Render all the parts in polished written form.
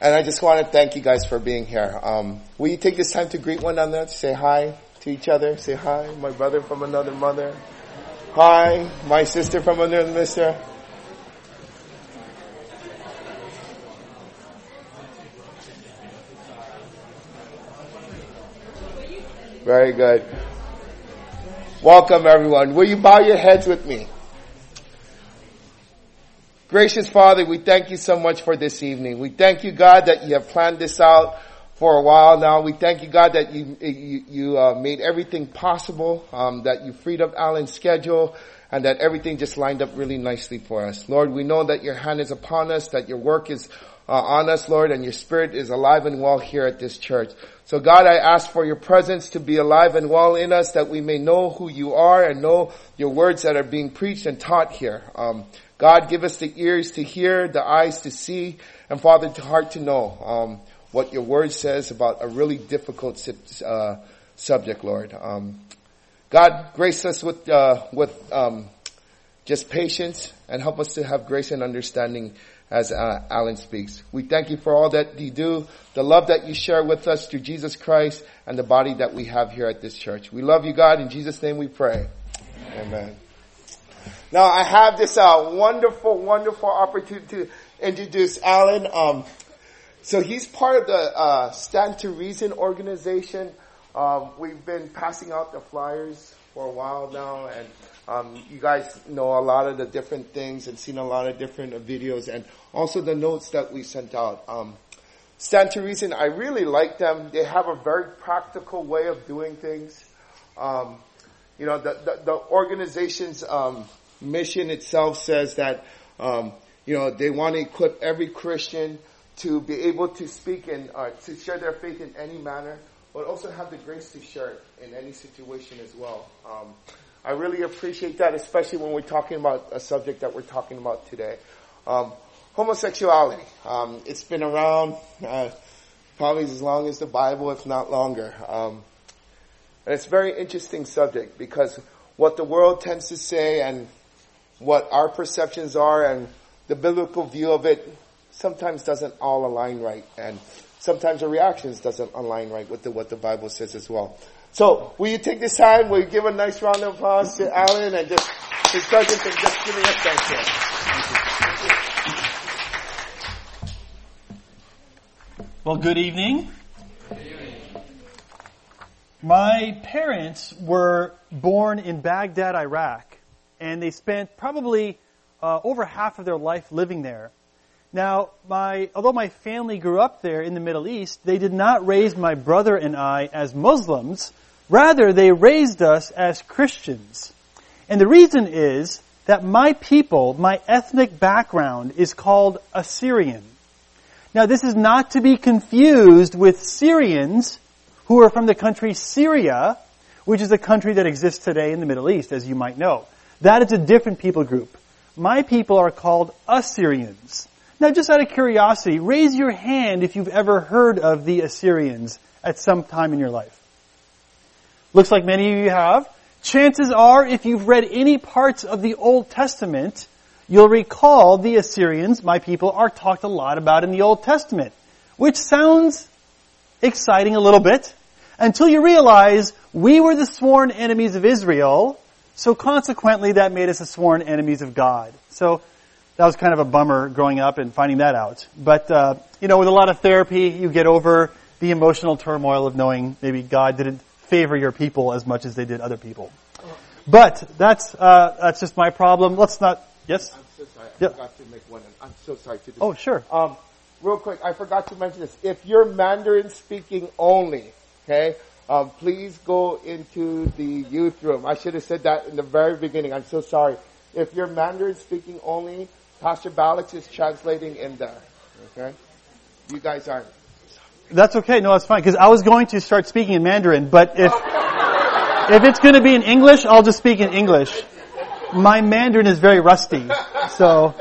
And I just want to thank you guys for being here. Will you take this time to greet one another, say hi to each other, say hi, my brother from another mother. Hi, my sister from another mister. Very good. Welcome everyone. Will you bow your heads with me? Gracious Father, we thank you so much for this evening. We thank you, God, that you have planned this out for a while now. We thank you, God, that you made everything possible, that you freed up Alan's schedule, and that everything just lined up really nicely for us. Lord, we know that your hand is upon us, that your work is on us, Lord, and your spirit is alive and well here at this church. So God, I ask for your presence to be alive and well in us, that we may know who you are and know your words that are being preached and taught here. God, give us the ears to hear, the eyes to see, and Father, the heart to know what your word says about a really difficult subject, Lord. God, grace us with just patience and help us to have grace and understanding as Alan speaks. We thank you for all that you do, the love that you share with us through Jesus Christ, and the body that we have here at this church. We love you, God. In Jesus' name we pray. Amen. Now, I have this wonderful opportunity to introduce Alan. So he's part of the Stand to Reason organization. We've been passing out the flyers for a while now, and you guys know a lot of the different things and seen a lot of different videos, and also the notes that we sent out. Stand to Reason, I really like them. They have a very practical way of doing things. The organization's mission itself says that, they want to equip every Christian to be able to speak and to share their faith in any manner, but also have the grace to share it in any situation as well. I really appreciate that, especially when we're talking about a subject that we're talking about today. Homosexuality. It's been around probably as long as the Bible, if not longer. And it's a very interesting subject because what the world tends to say and what our perceptions are and the biblical view of it sometimes doesn't all align right, and sometimes the reactions doesn't align right with what the Bible says as well. So, will you take this time? Will you give a nice round of applause to Alan and just his presence and just giving us thanks here. Well, good evening. My parents were born in Baghdad, Iraq, and they spent probably over half of their life living there. Now, although my family grew up there in the Middle East, they did not raise my brother and I as Muslims. Rather, they raised us as Christians. And the reason is that my people, my ethnic background, is called Assyrian. Now, this is not to be confused with Syrians who are from the country Syria, which is a country that exists today in the Middle East, as you might know. That is a different people group. My people are called Assyrians. Now, just out of curiosity, raise your hand if you've ever heard of the Assyrians at some time in your life. Looks like many of you have. Chances are, if you've read any parts of the Old Testament, you'll recall the Assyrians, my people, are talked a lot about in the Old Testament, which sounds exciting a little bit, until you realize we were the sworn enemies of Israel, so consequently that made us the sworn enemies of God. So that was kind of a bummer growing up and finding that out. But, with a lot of therapy, you get over the emotional turmoil of knowing maybe God didn't favor your people as much as they did other people. But that's just my problem. Let's not, yes? I'm so sorry. I forgot to make one. I'm so sorry to do Oh, sure. Real quick, I forgot to mention this. If you're Mandarin speaking only, okay, please go into the youth room. I should have said that in the very beginning. I'm so sorry. If you're Mandarin speaking only, Pastor Balix is translating in there. Okay? You guys aren't. That's okay. No, that's fine. Because I was going to start speaking in Mandarin, but if it's going to be in English, I'll just speak in English. My Mandarin is very rusty, so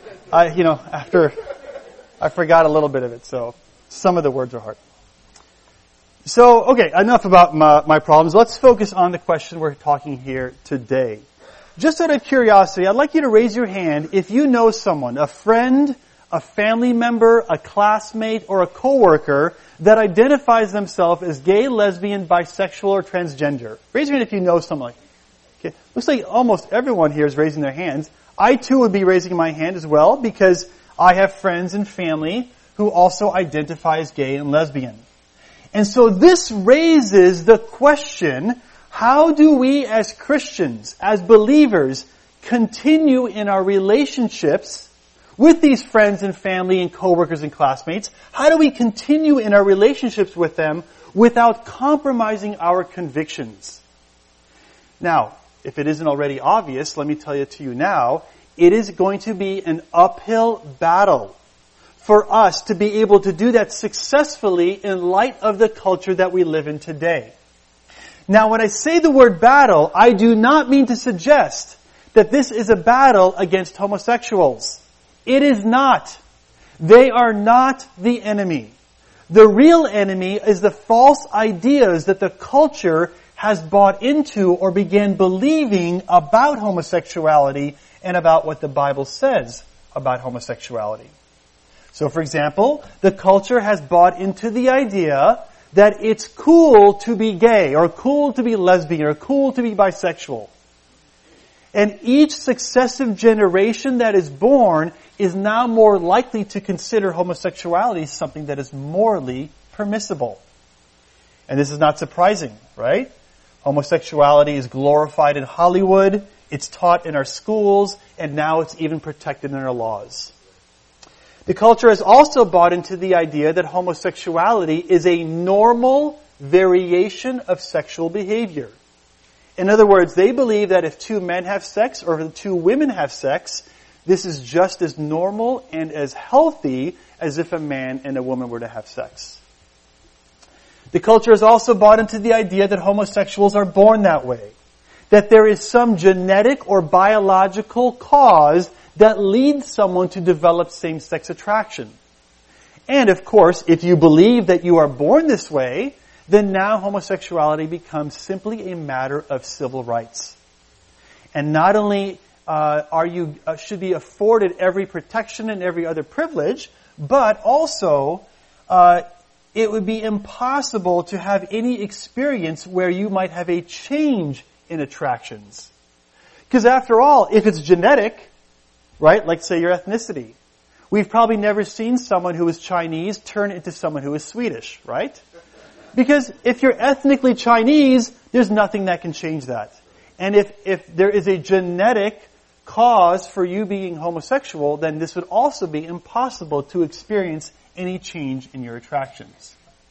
I forgot a little bit of it. So some of the words are hard. So, okay, enough about my problems. Let's focus on the question we're talking here today. Just out of curiosity, I'd like you to raise your hand if you know someone, a friend, a family member, a classmate, or a coworker that identifies themselves as gay, lesbian, bisexual, or transgender? Raise your hand if you know someone. Okay. Looks like almost everyone here is raising their hands. I too would be raising my hand as well because I have friends and family who also identify as gay and lesbian. And so this raises the question, how do we as Christians, as believers, continue in our relationships with these friends and family and coworkers and classmates? How do we continue in our relationships with them without compromising our convictions? Now, if it isn't already obvious, let me tell it to you now, it is going to be an uphill battle for us to be able to do that successfully in light of the culture that we live in today. Now, when I say the word battle, I do not mean to suggest that this is a battle against homosexuals. It is not. They are not the enemy. The real enemy is the false ideas that the culture has bought into or began believing about homosexuality and about what the Bible says about homosexuality. So, for example, the culture has bought into the idea that it's cool to be gay, or cool to be lesbian, or cool to be bisexual. And each successive generation that is born is now more likely to consider homosexuality something that is morally permissible. And this is not surprising, right? Homosexuality is glorified in Hollywood, it's taught in our schools, and now it's even protected in our laws. The culture has also bought into the idea that homosexuality is a normal variation of sexual behavior. In other words, they believe that if two men have sex or if two women have sex, this is just as normal and as healthy as if a man and a woman were to have sex. The culture has also bought into the idea that homosexuals are born that way, that there is some genetic or biological cause that leads someone to develop same-sex attraction. And of course, if you believe that you are born this way, then now homosexuality becomes simply a matter of civil rights. And not only should be afforded every protection and every other privilege, but also it would be impossible to have any experience where you might have a change in attractions. Because after all, if it's genetic, right, like say your ethnicity, we've probably never seen someone who is Chinese turn into someone who is Swedish, right? Because if you're ethnically Chinese, there's nothing that can change that. And if there is a genetic cause for you being homosexual, then this would also be impossible to experience any change in your attractions.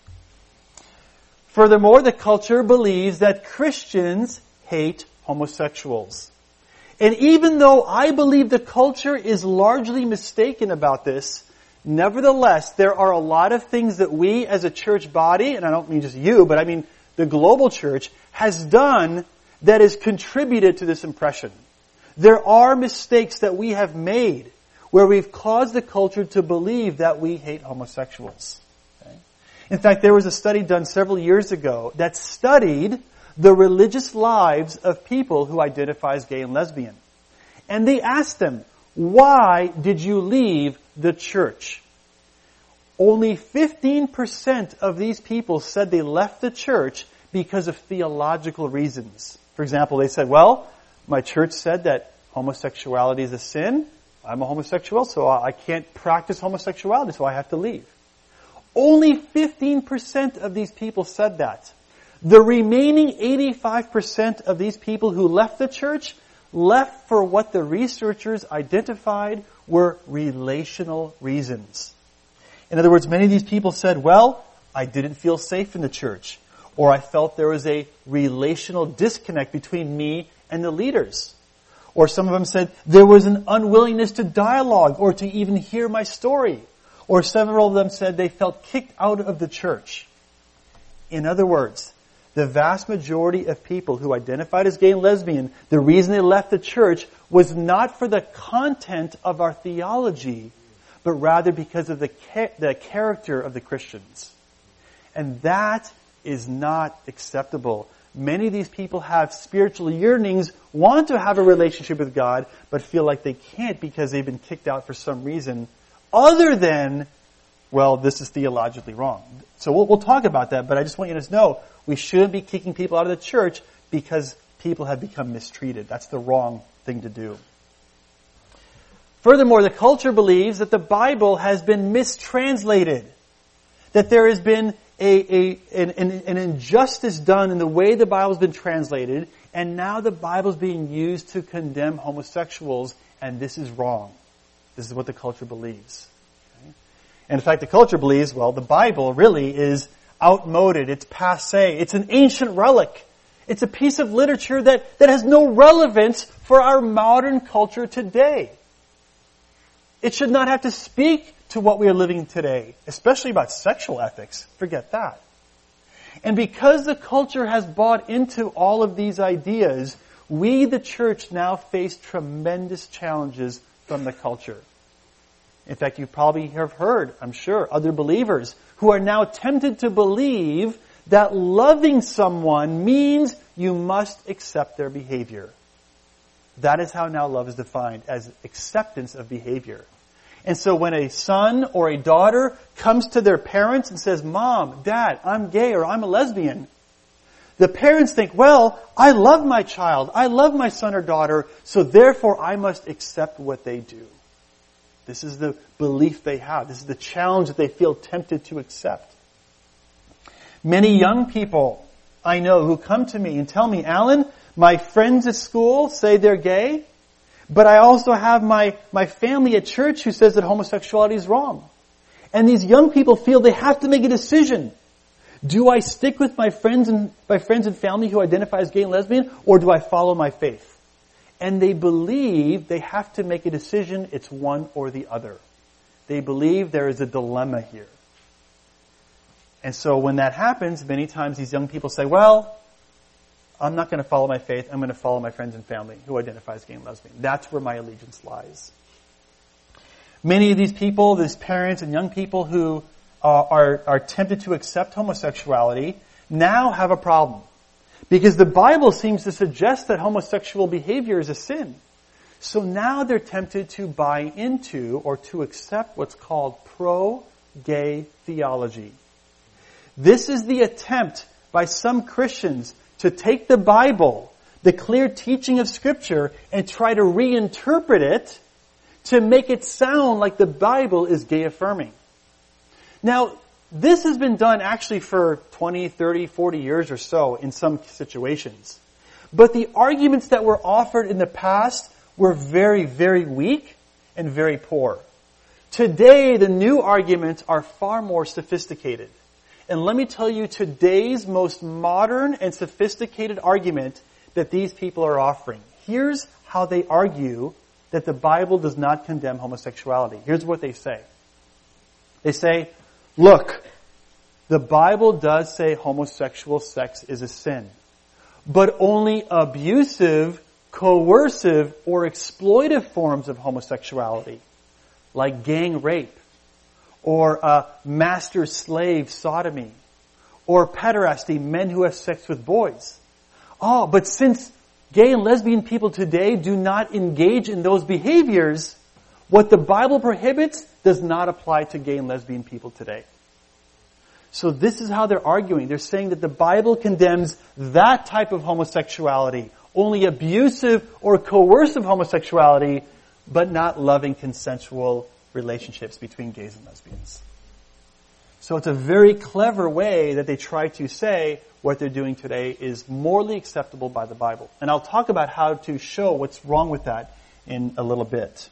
Furthermore, the culture believes that Christians hate homosexuals. And even though I believe the culture is largely mistaken about this, nevertheless, there are a lot of things that we as a church body, and I don't mean just you, but I mean the global church, has done that has contributed to this impression. There are mistakes that we have made where we've caused the culture to believe that we hate homosexuals. Okay? In fact, there was a study done several years ago that studied the religious lives of people who identify as gay and lesbian. And they asked them, why did you leave the church? Only 15% of these people said they left the church because of theological reasons. For example, they said, well, my church said that homosexuality is a sin. I'm a homosexual, so I can't practice homosexuality, so I have to leave. Only 15% of these people said that. The remaining 85% of these people who left the church left for what the researchers identified were relational reasons. In other words, many of these people said, well, I didn't feel safe in the church, or I felt there was a relational disconnect between me and the leaders. Or some of them said, there was an unwillingness to dialogue or to even hear my story. Or several of them said they felt kicked out of the church. In other words, the vast majority of people who identified as gay and lesbian, the reason they left the church was not for the content of our theology, but rather because of the character of the Christians. And that is not acceptable. Many of these people have spiritual yearnings, want to have a relationship with God, but feel like they can't because they've been kicked out for some reason other than, well, this is theologically wrong. So we'll talk about that, but I just want you to know we shouldn't be kicking people out of the church because people have become mistreated. That's the wrong thing to do. Furthermore, the culture believes that the Bible has been mistranslated, that there has been an injustice done in the way the Bible has been translated, and now the Bible is being used to condemn homosexuals, and this is wrong. This is what the culture believes. Okay? And in fact, the culture believes, well, the Bible really is outmoded, it's passé, it's an ancient relic. It's a piece of literature that has no relevance for our modern culture today. It should not have to speak to what we are living today, especially about sexual ethics. Forget that. And because the culture has bought into all of these ideas, we, the church, now face tremendous challenges from the culture. In fact, you probably have heard, I'm sure, other believers who are now tempted to believe that loving someone means you must accept their behavior. That is how now love is defined, as acceptance of behavior. And so when a son or a daughter comes to their parents and says, Mom, Dad, I'm gay or I'm a lesbian, the parents think, well, I love my child, I love my son or daughter, so therefore I must accept what they do. This is the belief they have. This is the challenge that they feel tempted to accept. Many young people I know who come to me and tell me, Alan, my friends at school say they're gay, but I also have my family at church who says that homosexuality is wrong. And these young people feel they have to make a decision. Do I stick with my friends and family who identify as gay and lesbian, or do I follow my faith? And they believe they have to make a decision. It's one or the other. They believe there is a dilemma here. And so when that happens, many times these young people say, well, I'm not going to follow my faith. I'm going to follow my friends and family who identify as gay and lesbian. That's where my allegiance lies. Many of these people, these parents and young people who are tempted to accept homosexuality now have a problem. Because the Bible seems to suggest that homosexual behavior is a sin. So now they're tempted to buy into or to accept what's called pro-gay theology. This is the attempt by some Christians to take the Bible, the clear teaching of Scripture, and try to reinterpret it to make it sound like the Bible is gay affirming. Now, this has been done actually for 20, 30, 40 years or so in some situations. But the arguments that were offered in the past were very, very weak and very poor. Today, the new arguments are far more sophisticated. And let me tell you today's most modern and sophisticated argument that these people are offering. Here's how they argue that the Bible does not condemn homosexuality. Here's what they say. They say, look, the Bible does say homosexual sex is a sin, but only abusive, coercive, or exploitive forms of homosexuality, like gang rape, or master-slave sodomy, or pederasty, men who have sex with boys. Oh, but since gay and lesbian people today do not engage in those behaviors, what the Bible prohibits does not apply to gay and lesbian people today. So this is how they're arguing. They're saying that the Bible condemns that type of homosexuality, only abusive or coercive homosexuality, but not loving consensual relationships between gays and lesbians. So it's a very clever way that they try to say what they're doing today is morally acceptable by the Bible. And I'll talk about how to show what's wrong with that in a little bit.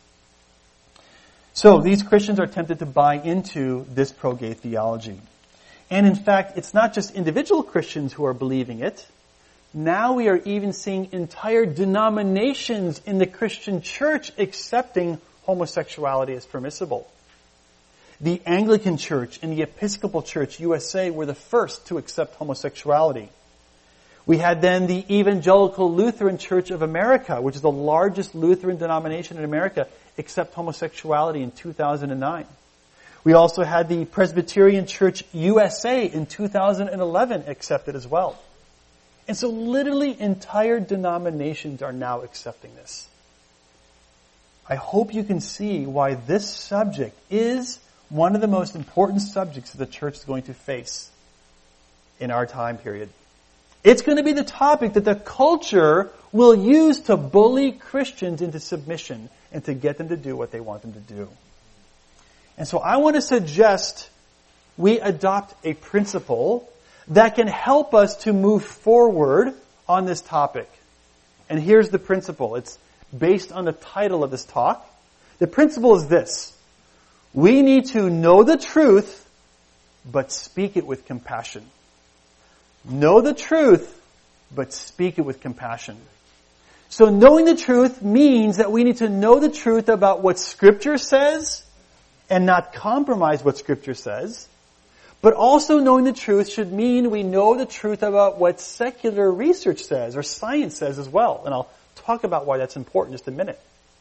So these Christians are tempted to buy into this pro-gay theology. And in fact, it's not just individual Christians who are believing it. Now we are even seeing entire denominations in the Christian church accepting homosexuality is permissible. The Anglican Church and the Episcopal Church USA were the first to accept homosexuality. We had then the Evangelical Lutheran Church of America, which is the largest Lutheran denomination in America, accept homosexuality in 2009. We also had the Presbyterian Church USA in 2011 accept it as well. And so literally entire denominations are now accepting this. I hope you can see why this subject is one of the most important subjects that the church is going to face in our time period. It's going to be the topic that the culture will use to bully Christians into submission and to get them to do what they want them to do. And so I want to suggest we adopt a principle that can help us to move forward on this topic. And here's the principle. It's based on the title of this talk. The principle is this: we need to know the truth, but speak it with compassion. Know the truth, but speak it with compassion. So knowing the truth means that we need to know the truth about what Scripture says and not compromise what Scripture says. But also knowing the truth should mean we know the truth about what secular research says or science says as well. And I'll talk about why that's important in just a minute.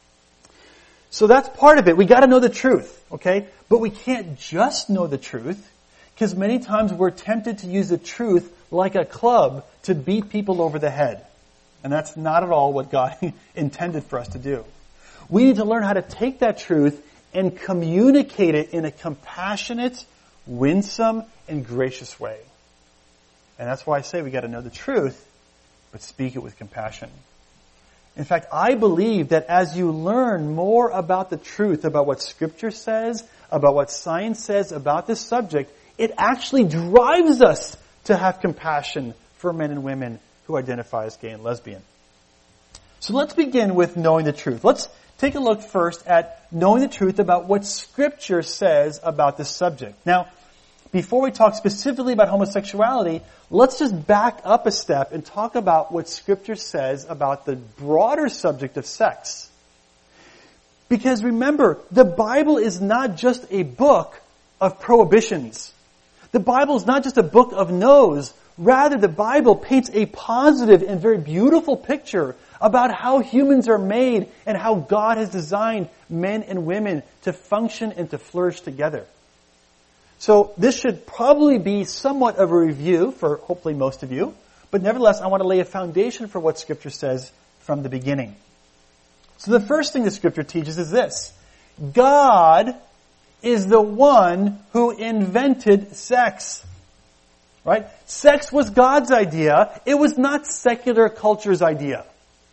So that's part of it. We got to know the truth, okay? But we can't just know the truth, because many times we're tempted to use the truth like a club to beat people over the head. And that's not at all what God intended for us to do. We need to learn how to take that truth and communicate it in a compassionate, winsome, and gracious way. And that's why I say we got to know the truth, but speak it with compassion. In fact, I believe that as you learn more about the truth, about what Scripture says, about what science says about this subject, it actually drives us to have compassion for men and women who identify as gay and lesbian. So let's begin with knowing the truth. Let's take a look first at knowing the truth about what Scripture says about this subject. Now, before we talk specifically about homosexuality, let's just back up a step and talk about what Scripture says about the broader subject of sex. Because remember, the Bible is not just a book of prohibitions. The Bible is not just a book of no's. Rather, the Bible paints a positive and very beautiful picture about how humans are made and how God has designed men and women to function and to flourish together. So this should probably be somewhat of a review for hopefully most of you. But nevertheless, I want to lay a foundation for what Scripture says from the beginning. So the first thing the Scripture teaches is this: God is the one who invented sex. Right? Sex was God's idea. It was not secular culture's idea.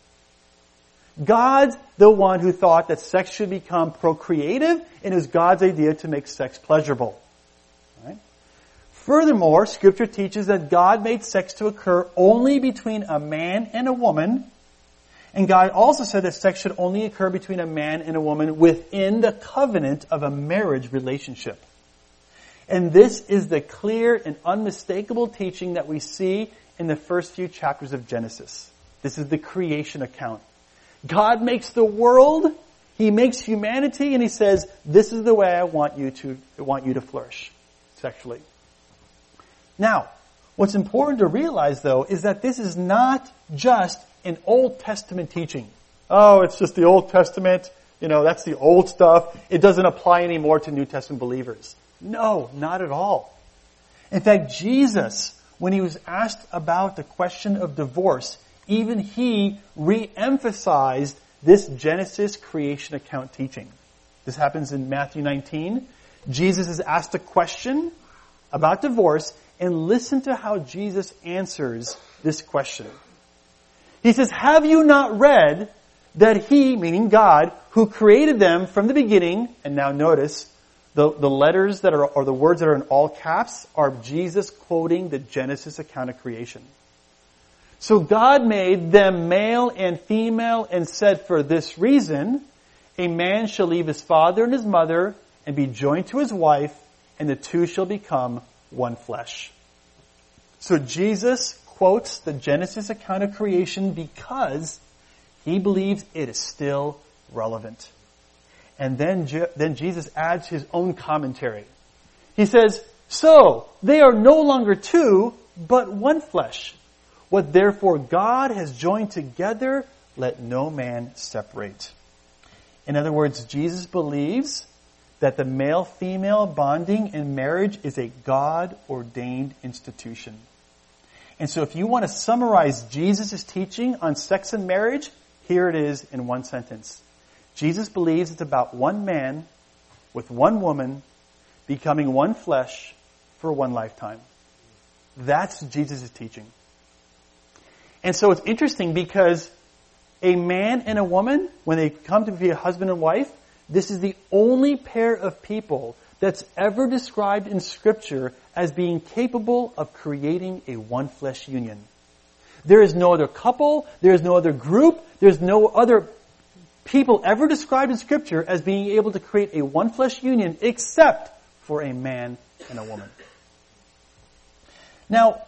God's the one who thought that sex should become procreative, and it was God's idea to make sex pleasurable. Right? Furthermore, Scripture teaches that God made sex to occur only between a man and a woman. And God also said that sex should only occur between a man and a woman within the covenant of a marriage relationship. And this is the clear and unmistakable teaching that we see in the first few chapters of Genesis. This is the creation account. God makes the world, He makes humanity, and He says, this is the way I want you to flourish sexually. Now, what's important to realize, though, is that this is not just an Old Testament teaching. Oh, it's just the Old Testament. That's the old stuff. It doesn't apply anymore to New Testament believers. No, not at all. In fact, Jesus, when He was asked about the question of divorce, even He re-emphasized this Genesis creation account teaching. This happens in Matthew 19. Jesus is asked a question about divorce, and listen to how Jesus answers this question. He says, "Have you not read that He," meaning God, "who created them from the beginning," and now notice, the letters that are, or the words that are in all caps, are Jesus quoting the Genesis account of creation. So God made them male and female and said, "For this reason, a man shall leave his father and his mother and be joined to his wife, and the two shall become one flesh." So Jesus quotes the Genesis account of creation because He believes it is still relevant. And then Jesus adds His own commentary. He says, "So, they are no longer two, but one flesh. What therefore God has joined together, let no man separate." In other words, Jesus believes that the male-female bonding in marriage is a God-ordained institution. And so if you want to summarize Jesus' teaching on sex and marriage, here it is in one sentence. Jesus believes it's about one man with one woman becoming one flesh for one lifetime. That's Jesus' teaching. And so it's interesting because a man and a woman, when they come to be a husband and wife, this is the only pair of people that's ever described in Scripture as being capable of creating a one flesh union. There is no other couple, there is no other group, there's no other people ever described in Scripture as being able to create a one flesh union except for a man and a woman. Now,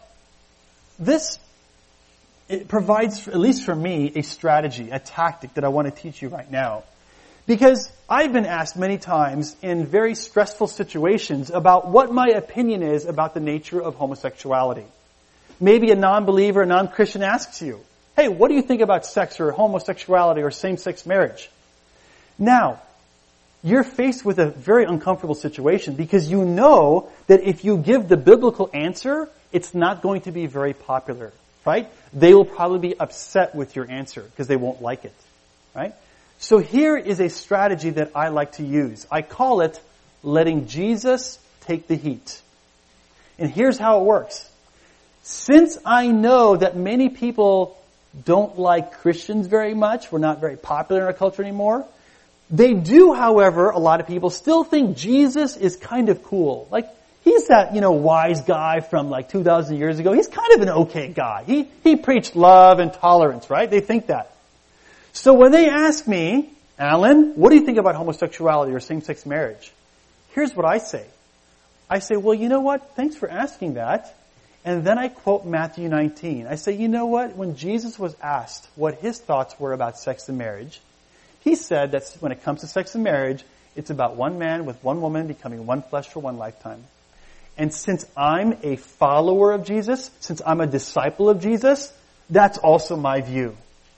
it provides, at least for me, a strategy, a tactic that I want to teach you right now. Because I've been asked many times in very stressful situations about what my opinion is about the nature of homosexuality. Maybe a non-believer, a non-Christian asks you, hey, what do you think about sex or homosexuality or same-sex marriage? Now, you're faced with a very uncomfortable situation because you know that if you give the biblical answer, it's not going to be very popular, right? They will probably be upset with your answer because they won't like it, right? So here is a strategy that I like to use. I call it letting Jesus take the heat. And here's how it works. Since I know that many people don't like Christians very much, we're not very popular in our culture anymore, they do, however, a lot of people still think Jesus is kind of cool. Like, he's that, wise guy from like 2,000 years ago. He's kind of an okay guy. He preached love and tolerance, right? They think that. So when they ask me, Alan, what do you think about homosexuality or same-sex marriage? Here's what I say. I say, well, you know what? Thanks for asking that. And then I quote Matthew 19. I say, you know what? When Jesus was asked what his thoughts were about sex and marriage, he said that when it comes to sex and marriage, it's about one man with one woman becoming one flesh for one lifetime. And since I'm a follower of Jesus, since I'm a disciple of Jesus, that's also my view.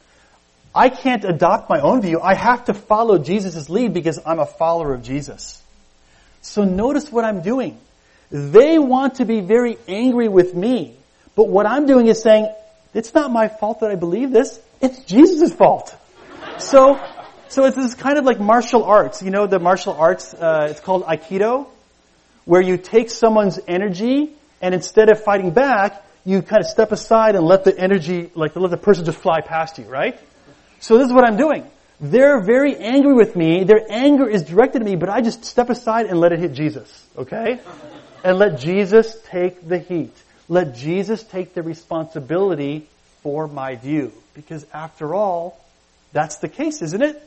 I can't adopt my own view. I have to follow Jesus' lead because I'm a follower of Jesus. So notice what I'm doing. They want to be very angry with me. But what I'm doing is saying, it's not my fault that I believe this. It's Jesus' fault. So it's this kind of like martial arts. You know the martial arts, it's called Aikido, where you take someone's energy and instead of fighting back, you kind of step aside and let the energy, let the person just fly past you, right? So this is what I'm doing. They're very angry with me. Their anger is directed at me, but I just step aside and let it hit Jesus, okay? And let Jesus take the heat. Let Jesus take the responsibility for my view. Because after all, that's the case, isn't it?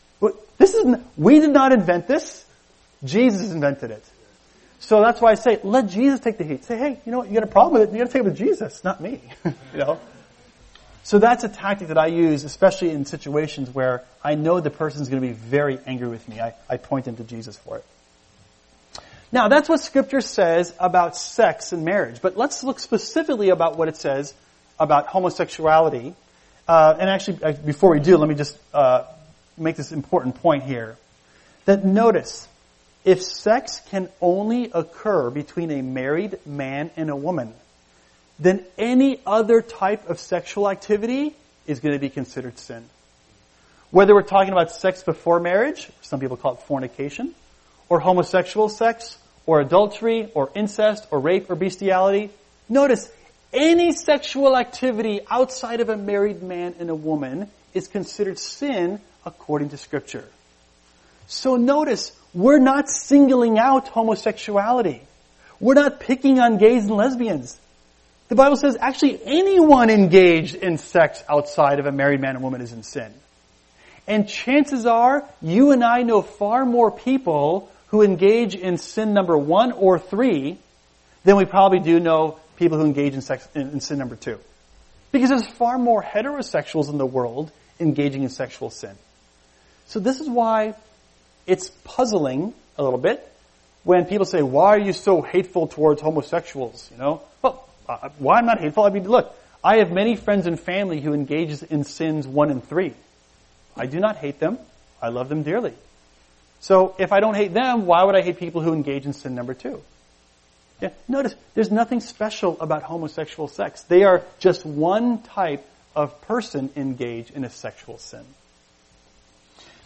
We did not invent this. Jesus invented it. So that's why I say, let Jesus take the heat. Say, hey, you know what, you got a problem with it, you got to take it with Jesus, not me. So that's a tactic that I use, especially in situations where I know the person's going to be very angry with me. I point them to Jesus for it. Now, that's what Scripture says about sex and marriage. But let's look specifically about what it says about homosexuality. And actually, before we do, let me just make this important point here. That notice, if sex can only occur between a married man and a woman, then any other type of sexual activity is going to be considered sin. Whether we're talking about sex before marriage, some people call it fornication, or homosexual sex, or adultery, or incest, or rape, or bestiality, notice, any sexual activity outside of a married man and a woman is considered sin according to Scripture. So notice, we're not singling out homosexuality. We're not picking on gays and lesbians. The Bible says actually anyone engaged in sex outside of a married man and woman is in sin. And chances are, you and I know far more people who engage in sin number 1 or 3 than we probably do know people who engage in sin number 2. Because there's far more heterosexuals in the world engaging in sexual sin. So this is why it's puzzling a little bit when people say, why are you so hateful towards homosexuals? Well, why I'm not hateful? I mean, look, I have many friends and family who engages in sins 1 and 3. I do not hate them. I love them dearly. So if I don't hate them, why would I hate people who engage in sin number 2? Yeah, notice, there's nothing special about homosexual sex. They are just one type of person engaged in a sexual sin.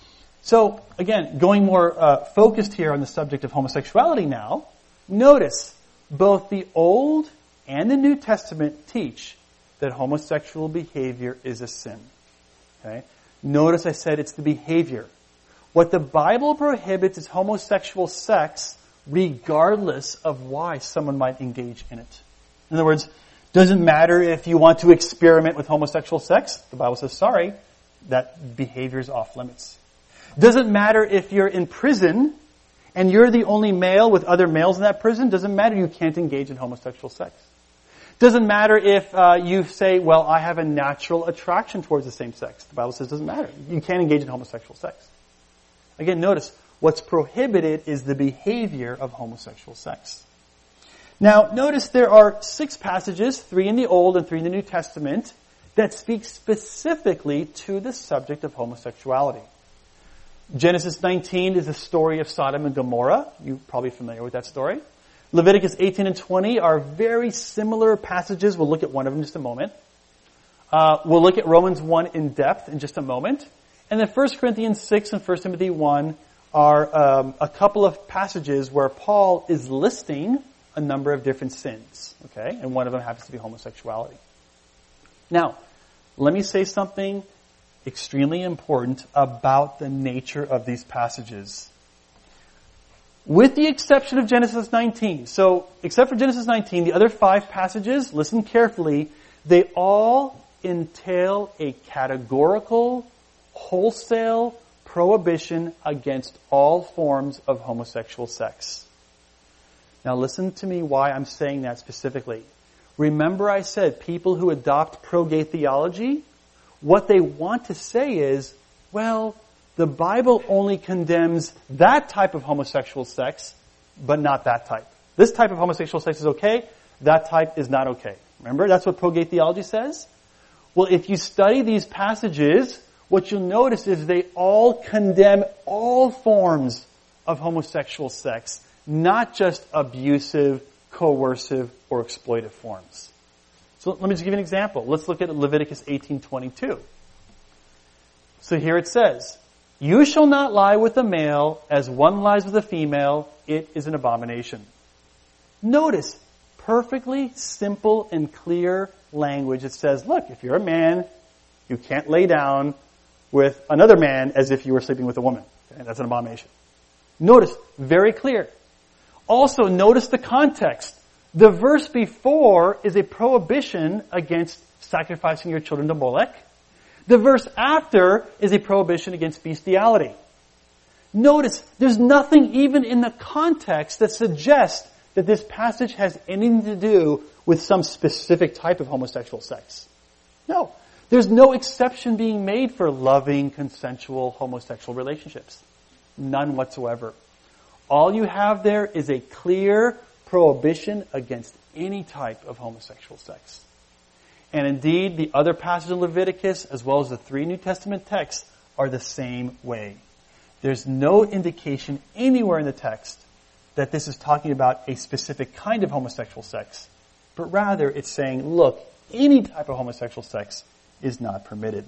So, again, going more focused here on the subject of homosexuality now, notice both the Old and the New Testament teach that homosexual behavior is a sin. Okay? Notice I said it's the behavior. What the Bible prohibits is homosexual sex regardless of why someone might engage in it. In other words, doesn't matter if you want to experiment with homosexual sex. The Bible says, sorry, that behavior is off limits. Doesn't matter if you're in prison and you're the only male with other males in that prison. Doesn't matter, you can't engage in homosexual sex. Doesn't matter if you say, well, I have a natural attraction towards the same sex. The Bible says it doesn't matter. You can't engage in homosexual sex. Again, notice, what's prohibited is the behavior of homosexual sex. Now, notice there are 6 passages, 3 in the Old and 3 in the New Testament, that speak specifically to the subject of homosexuality. Genesis 19 is the story of Sodom and Gomorrah. You're probably familiar with that story. Leviticus 18 and 20 are very similar passages. We'll look at one of them in just a moment. We'll look at Romans 1 in depth in just a moment. And then 1 Corinthians 6 and 1 Timothy 1 are a couple of passages where Paul is listing a number of different sins. Okay? And one of them happens to be homosexuality. Now, let me say something extremely important about the nature of these passages. With the exception of Genesis 19. So, except for Genesis 19, the other 5 passages, listen carefully, they all entail a categorical, wholesale prohibition against all forms of homosexual sex. Now listen to me why I'm saying that specifically. Remember I said people who adopt pro-gay theology, what they want to say is, well, the Bible only condemns that type of homosexual sex, but not that type. This type of homosexual sex is okay, that type is not okay. Remember, that's what pro-gay theology says? Well, if you study these passages, what you'll notice is they all condemn all forms of homosexual sex, not just abusive, coercive, or exploitive forms. So let me just give you an example. Let's look at Leviticus 18:22. So here it says, "You shall not lie with a male as one lies with a female. It is an abomination." Notice, perfectly simple and clear language. It says, look, if you're a man, you can't lay down with another man as if you were sleeping with a woman. Okay? That's an abomination. Notice, very clear. Also, notice the context. The verse before is a prohibition against sacrificing your children to Molech. The verse after is a prohibition against bestiality. Notice, there's nothing even in the context that suggests that this passage has anything to do with some specific type of homosexual sex. No. There's no exception being made for loving, consensual, homosexual relationships. None whatsoever. All you have there is a clear prohibition against any type of homosexual sex. And indeed, the other passages in Leviticus, as well as the 3 New Testament texts, are the same way. There's no indication anywhere in the text that this is talking about a specific kind of homosexual sex, but rather it's saying, look, any type of homosexual sex is not permitted.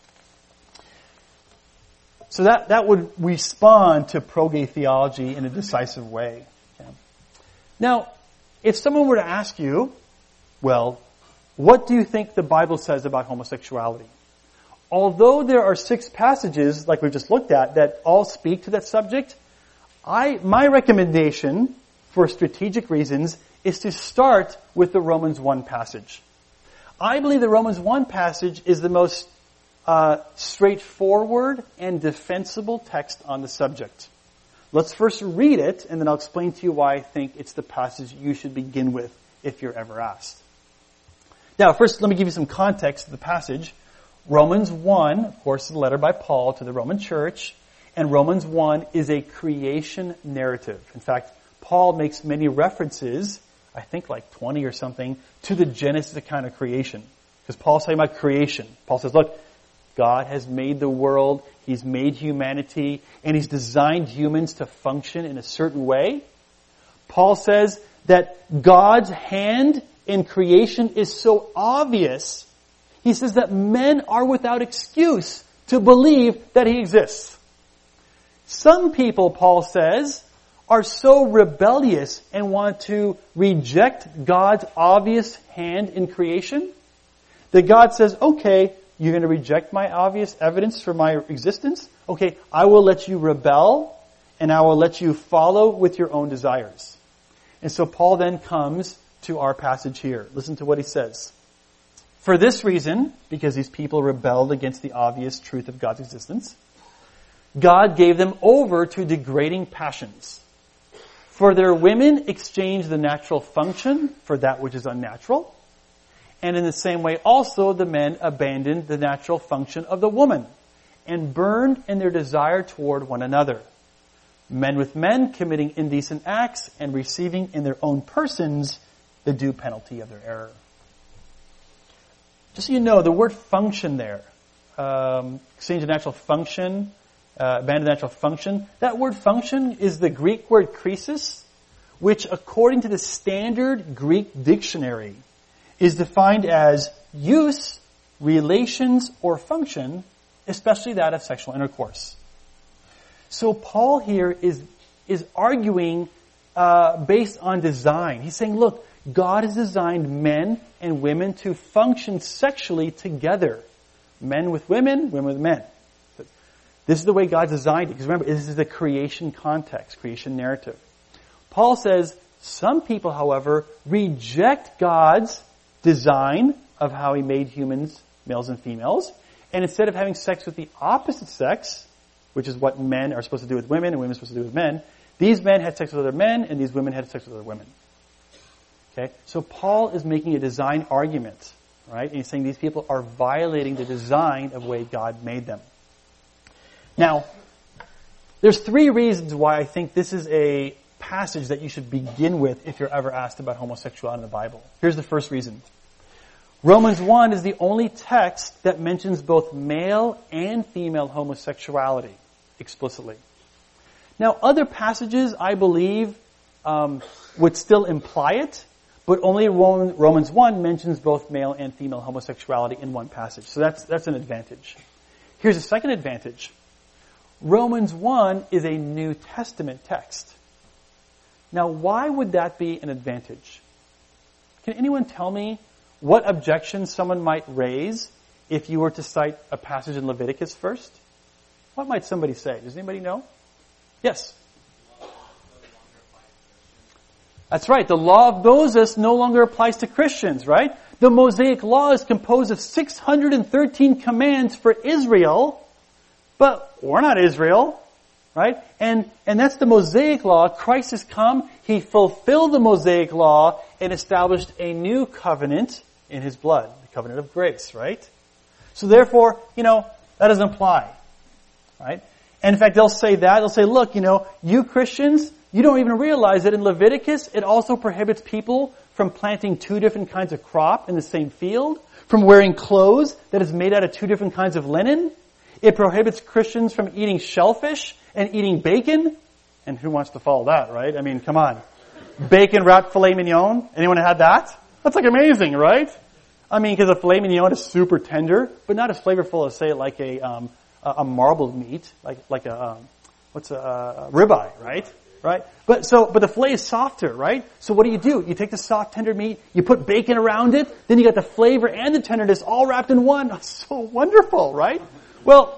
So that would respond to pro-gay theology in a decisive way. Okay. Now, if someone were to ask you, well, what do you think the Bible says about homosexuality? Although there are 6 passages, like we just looked at, that all speak to that subject, my recommendation, for strategic reasons, is to start with the Romans 1 passage. I believe the Romans 1 passage is the most straightforward and defensible text on the subject. Let's first read it, and then I'll explain to you why I think it's the passage you should begin with if you're ever asked. Now, first, let me give you some context of the passage. Romans 1, of course, is a letter by Paul to the Roman church, and Romans 1 is a creation narrative. In fact, Paul makes many references, I think like 20 or something, to the Genesis account of creation. Because Paul's talking about creation. Paul says, look, God has made the world, He's made humanity, and He's designed humans to function in a certain way. Paul says that God's hand in creation is so obvious, he says that men are without excuse to believe that He exists. Some people, Paul says, are so rebellious and want to reject God's obvious hand in creation that God says, okay, you're going to reject my obvious evidence for my existence? Okay, I will let you rebel and I will let you follow with your own desires. And so Paul then comes to our passage here. Listen to what he says. For this reason, because these people rebelled against the obvious truth of God's existence, God gave them over to degrading passions. For their women exchanged the natural function for that which is unnatural. And in the same way also the men abandoned the natural function of the woman and burned in their desire toward one another. Men with men committing indecent acts and receiving in their own persons the due penalty of their error. Just so you know, the word function there, exchange the natural function, abandon the natural function, that word function is the Greek word krisis, which according to the standard Greek dictionary is defined as use, relations, or function, especially that of sexual intercourse. So Paul here is arguing based on design. He's saying, look, God has designed men and women to function sexually together. Men with women, women with men. This is the way God designed it. Because remember, this is the creation context, creation narrative. Paul says, some people, however, reject God's design of how he made humans, males and females, and instead of having sex with the opposite sex, which is what men are supposed to do with women and women are supposed to do with men, these men had sex with other men and these women had sex with other women. Okay? So Paul is making a design argument, right? And he's saying these people are violating the design of the way God made them. Now, there's 3 reasons why I think this is a passage that you should begin with if you're ever asked about homosexuality in the Bible. Here's the first reason. Romans 1 is the only text that mentions both male and female homosexuality explicitly. Now, other passages, I believe, would still imply it, but only Romans 1 mentions both male and female homosexuality in one passage. So that's an advantage. Here's a second advantage. Romans 1 is a New Testament text. Now, why would that be an advantage? Can anyone tell me what objections someone might raise if you were to cite a passage in Leviticus first? What might somebody say? Does anybody know? Yes? That's right. The law of Moses no longer applies to Christians, right? The Mosaic Law is composed of 613 commands for Israel, but we're not Israel, right? And that's the Mosaic Law. Christ has come. He fulfilled the Mosaic Law and established a new covenant in His blood, the covenant of grace, right? So therefore, that doesn't apply, right? And in fact, they'll say, look, you Christians, you don't even realize that in Leviticus, it also prohibits people from planting 2 different kinds of crop in the same field, from wearing clothes that is made out of 2 different kinds of linen. It prohibits Christians from eating shellfish and eating bacon. And who wants to follow that, right? I mean, come on. Bacon wrapped filet mignon. Anyone had that? That's like amazing, right? I mean, because the filet mignon is super tender, but not as flavorful as, say, like a marbled meat, like a ribeye, right? Right? But the filet is softer, right? So what do? You take the soft, tender meat, you put bacon around it, then you got the flavor and the tenderness all wrapped in one. That's so wonderful, right? Well,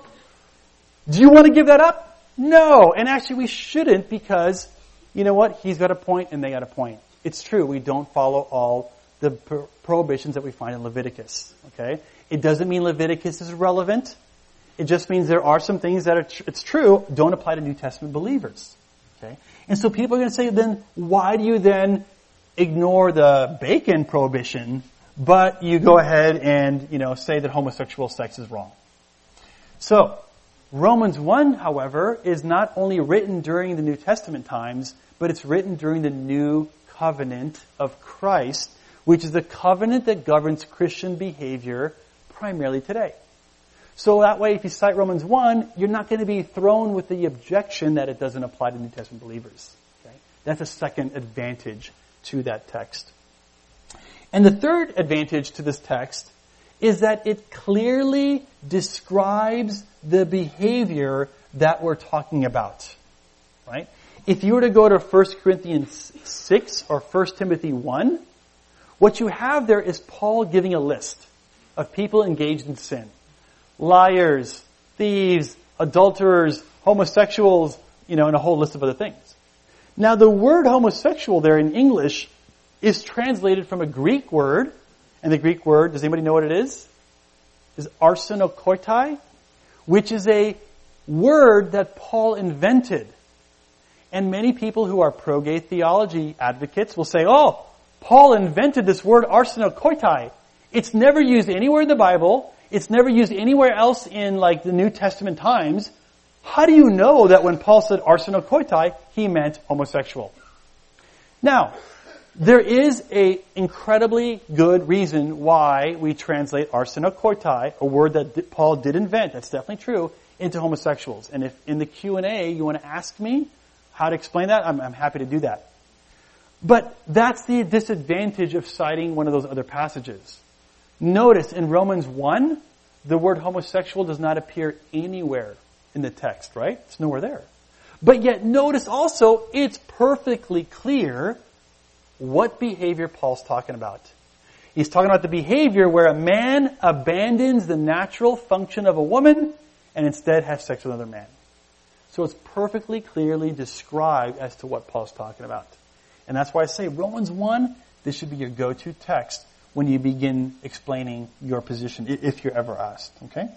do you want to give that up? No. And actually we shouldn't, because, you know what? He's got a point and they got a point. It's true, we don't follow all the prohibitions that we find in Leviticus, okay? It doesn't mean Leviticus is irrelevant. It just means there are some things that it's true, don't apply to New Testament believers. Okay? And so people are going to say, then why do you then ignore the bacon prohibition, but you go ahead and, say that homosexual sex is wrong? So, Romans 1, however, is not only written during the New Testament times, but it's written during the new covenant of Christ, which is the covenant that governs Christian behavior primarily today. So that way, if you cite Romans 1, you're not going to be thrown with the objection that it doesn't apply to New Testament believers. Okay? That's a second advantage to that text. And the third advantage to this text is that it clearly describes the behavior that we're talking about. Right? If you were to go to 1 Corinthians 6 or 1 Timothy 1, what you have there is Paul giving a list of people engaged in sin. Liars, thieves, adulterers, homosexuals, and a whole list of other things. Now the word homosexual there in English is translated from a Greek word, and the Greek word, does anybody know what it is? Is arsenokoitai, which is a word that Paul invented. And many people who are pro-gay theology advocates will say, oh, Paul invented this word arsenokoitai. It's never used anywhere in the Bible. It's never used anywhere else in the New Testament times. How do you know that when Paul said arsenokoitai, he meant homosexual? Now, there is a incredibly good reason why we translate arsenokoitai, a word that Paul did invent, that's definitely true, into homosexuals. And if in the Q&A you want to ask me how to explain that, I'm happy to do that. But that's the disadvantage of citing one of those other passages. Notice in Romans 1, the word homosexual does not appear anywhere in the text, right? It's nowhere there. But yet notice also, it's perfectly clear what behavior Paul's talking about. He's talking about the behavior where a man abandons the natural function of a woman and instead has sex with another man. So it's perfectly clearly described as to what Paul's talking about. And that's why I say Romans 1, this should be your go-to text when you begin explaining your position, if you're ever asked. Okay?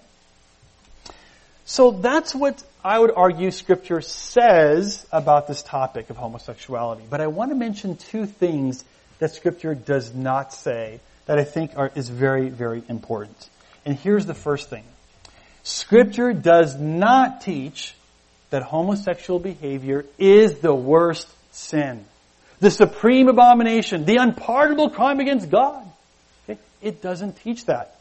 So that's what I would argue Scripture says about this topic of homosexuality. But I want to mention two things that Scripture does not say that I think is very, very important. And here's the first thing. Scripture does not teach that homosexual behavior is the worst sin, the supreme abomination, the unpardonable crime against God. Okay? It doesn't teach that.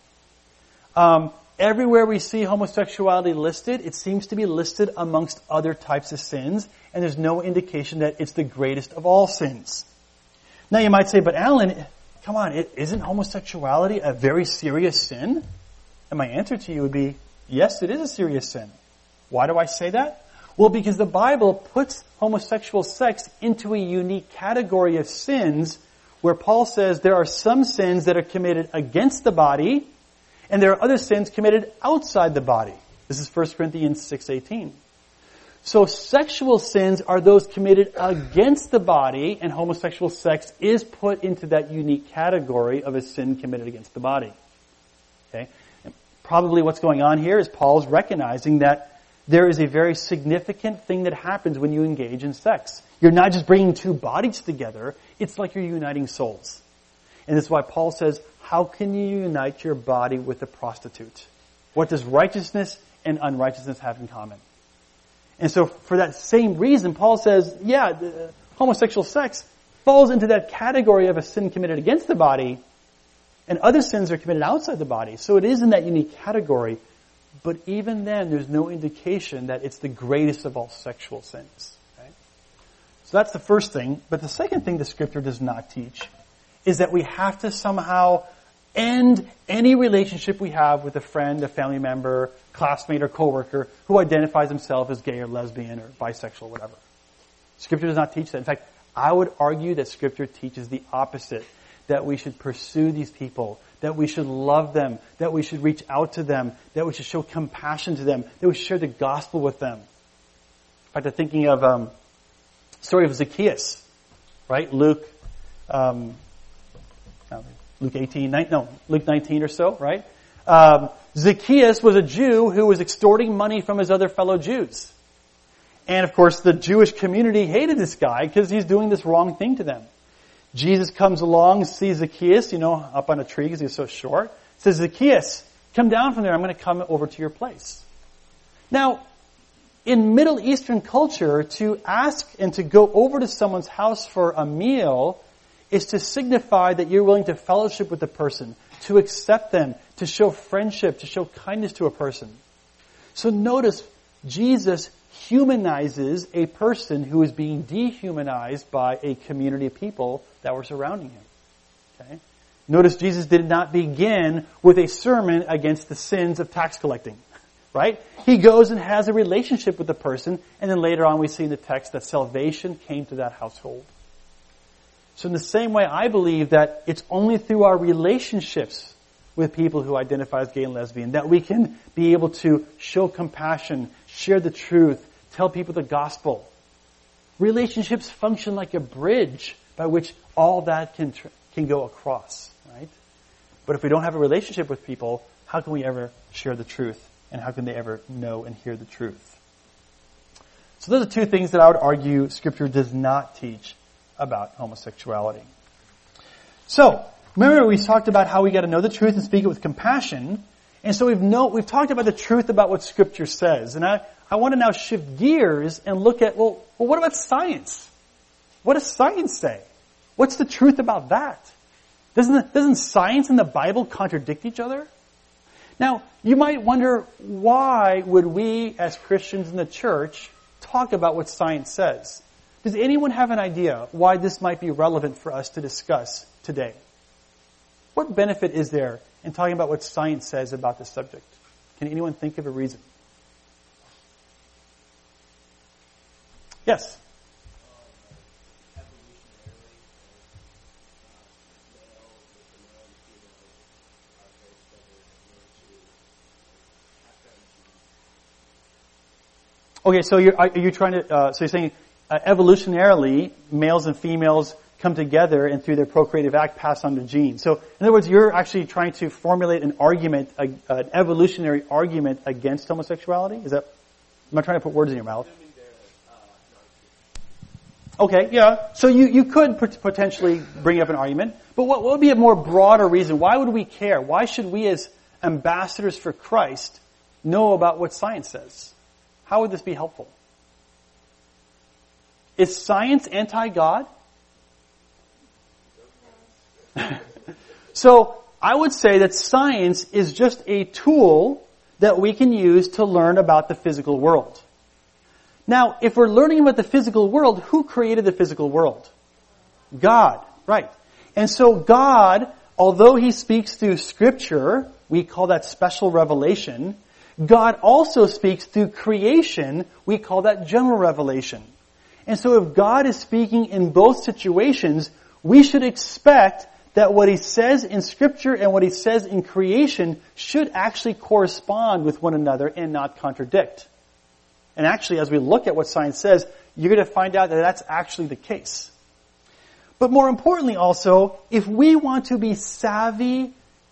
Everywhere we see homosexuality listed, it seems to be listed amongst other types of sins, and there's no indication that it's the greatest of all sins. Now you might say, but Alan, come on, isn't homosexuality a very serious sin? And my answer to you would be, yes, it is a serious sin. Why do I say that? Well, because the Bible puts homosexual sex into a unique category of sins where Paul says there are some sins that are committed against the body and there are other sins committed outside the body. This is 1 Corinthians 6:18. So sexual sins are those committed against the body, and homosexual sex is put into that unique category of a sin committed against the body. Okay? And probably what's going on here is Paul's recognizing that there is a very significant thing that happens when you engage in sex. You're not just bringing two bodies together, it's like you're uniting souls. And that's why Paul says, how can you unite your body with a prostitute? What does righteousness and unrighteousness have in common? And so for that same reason, Paul says, homosexual sex falls into that category of a sin committed against the body, and other sins are committed outside the body. So it is in that unique category. But even then, there's no indication that it's the greatest of all sexual sins. Right? So that's the first thing. But the second thing the Scripture does not teach is that we have to somehow end any relationship we have with a friend, a family member, classmate, or coworker who identifies himself as gay or lesbian or bisexual or whatever. Scripture does not teach that. In fact, I would argue that Scripture teaches the opposite, that we should pursue these people, that we should love them, that we should reach out to them, that we should show compassion to them, that we should share the gospel with them. In fact, I'm thinking of the story of Zacchaeus, right? Luke 19 or so, right? Zacchaeus was a Jew who was extorting money from his other fellow Jews. And of course, the Jewish community hated this guy because he's doing this wrong thing to them. Jesus comes along, sees Zacchaeus, up on a tree because he's so short. Says, Zacchaeus, come down from there. I'm going to come over to your place. Now, in Middle Eastern culture, to ask and to go over to someone's house for a meal is to signify that you're willing to fellowship with the person, to accept them, to show friendship, to show kindness to a person. So notice, Jesus humanizes a person who is being dehumanized by a community of people that were surrounding him. Okay? Notice Jesus did not begin with a sermon against the sins of tax collecting, right? He goes and has a relationship with the person, and then later on we see in the text that salvation came to that household. So in the same way, I believe that it's only through our relationships with people who identify as gay and lesbian that we can be able to show compassion, share the truth, tell people the gospel. Relationships function like a bridge by which all that can go across, right? But if we don't have a relationship with people, how can we ever share the truth? And how can they ever know and hear the truth? So those are two things that I would argue Scripture does not teach about homosexuality. So, remember we talked about how we got to know the truth and speak it with compassion. And so we've talked about the truth about what Scripture says. And I want to now shift gears and look at, well, what about science? What does science say? What's the truth about that? Doesn't science and the Bible contradict each other? Now, you might wonder, why would we as Christians in the church talk about what science says? Does anyone have an idea why this might be relevant for us to discuss today? What benefit is there in talking about what science says about this subject? Can anyone think of a reason? Yes? Okay, so you're trying to, so you're saying evolutionarily, males and females come together and through their procreative act pass on the genes. So, in other words, you're actually trying to formulate an argument, an evolutionary argument against homosexuality? Am I trying to put words in your mouth? Okay, yeah. So you could potentially bring up an argument, but what would be a more broader reason? Why would we care? Why should we as ambassadors for Christ know about what science says? How would this be helpful? Is science anti-God? So, I would say that science is just a tool that we can use to learn about the physical world. Now, if we're learning about the physical world, who created the physical world? God, right. And so God, although He speaks through Scripture, we call that special revelation, God also speaks through creation, we call that general revelation. And so if God is speaking in both situations, we should expect that what He says in Scripture and what He says in creation should actually correspond with one another and not contradict. And actually, as we look at what science says, you're going to find out that that's actually the case. But more importantly also, if we want to be savvy,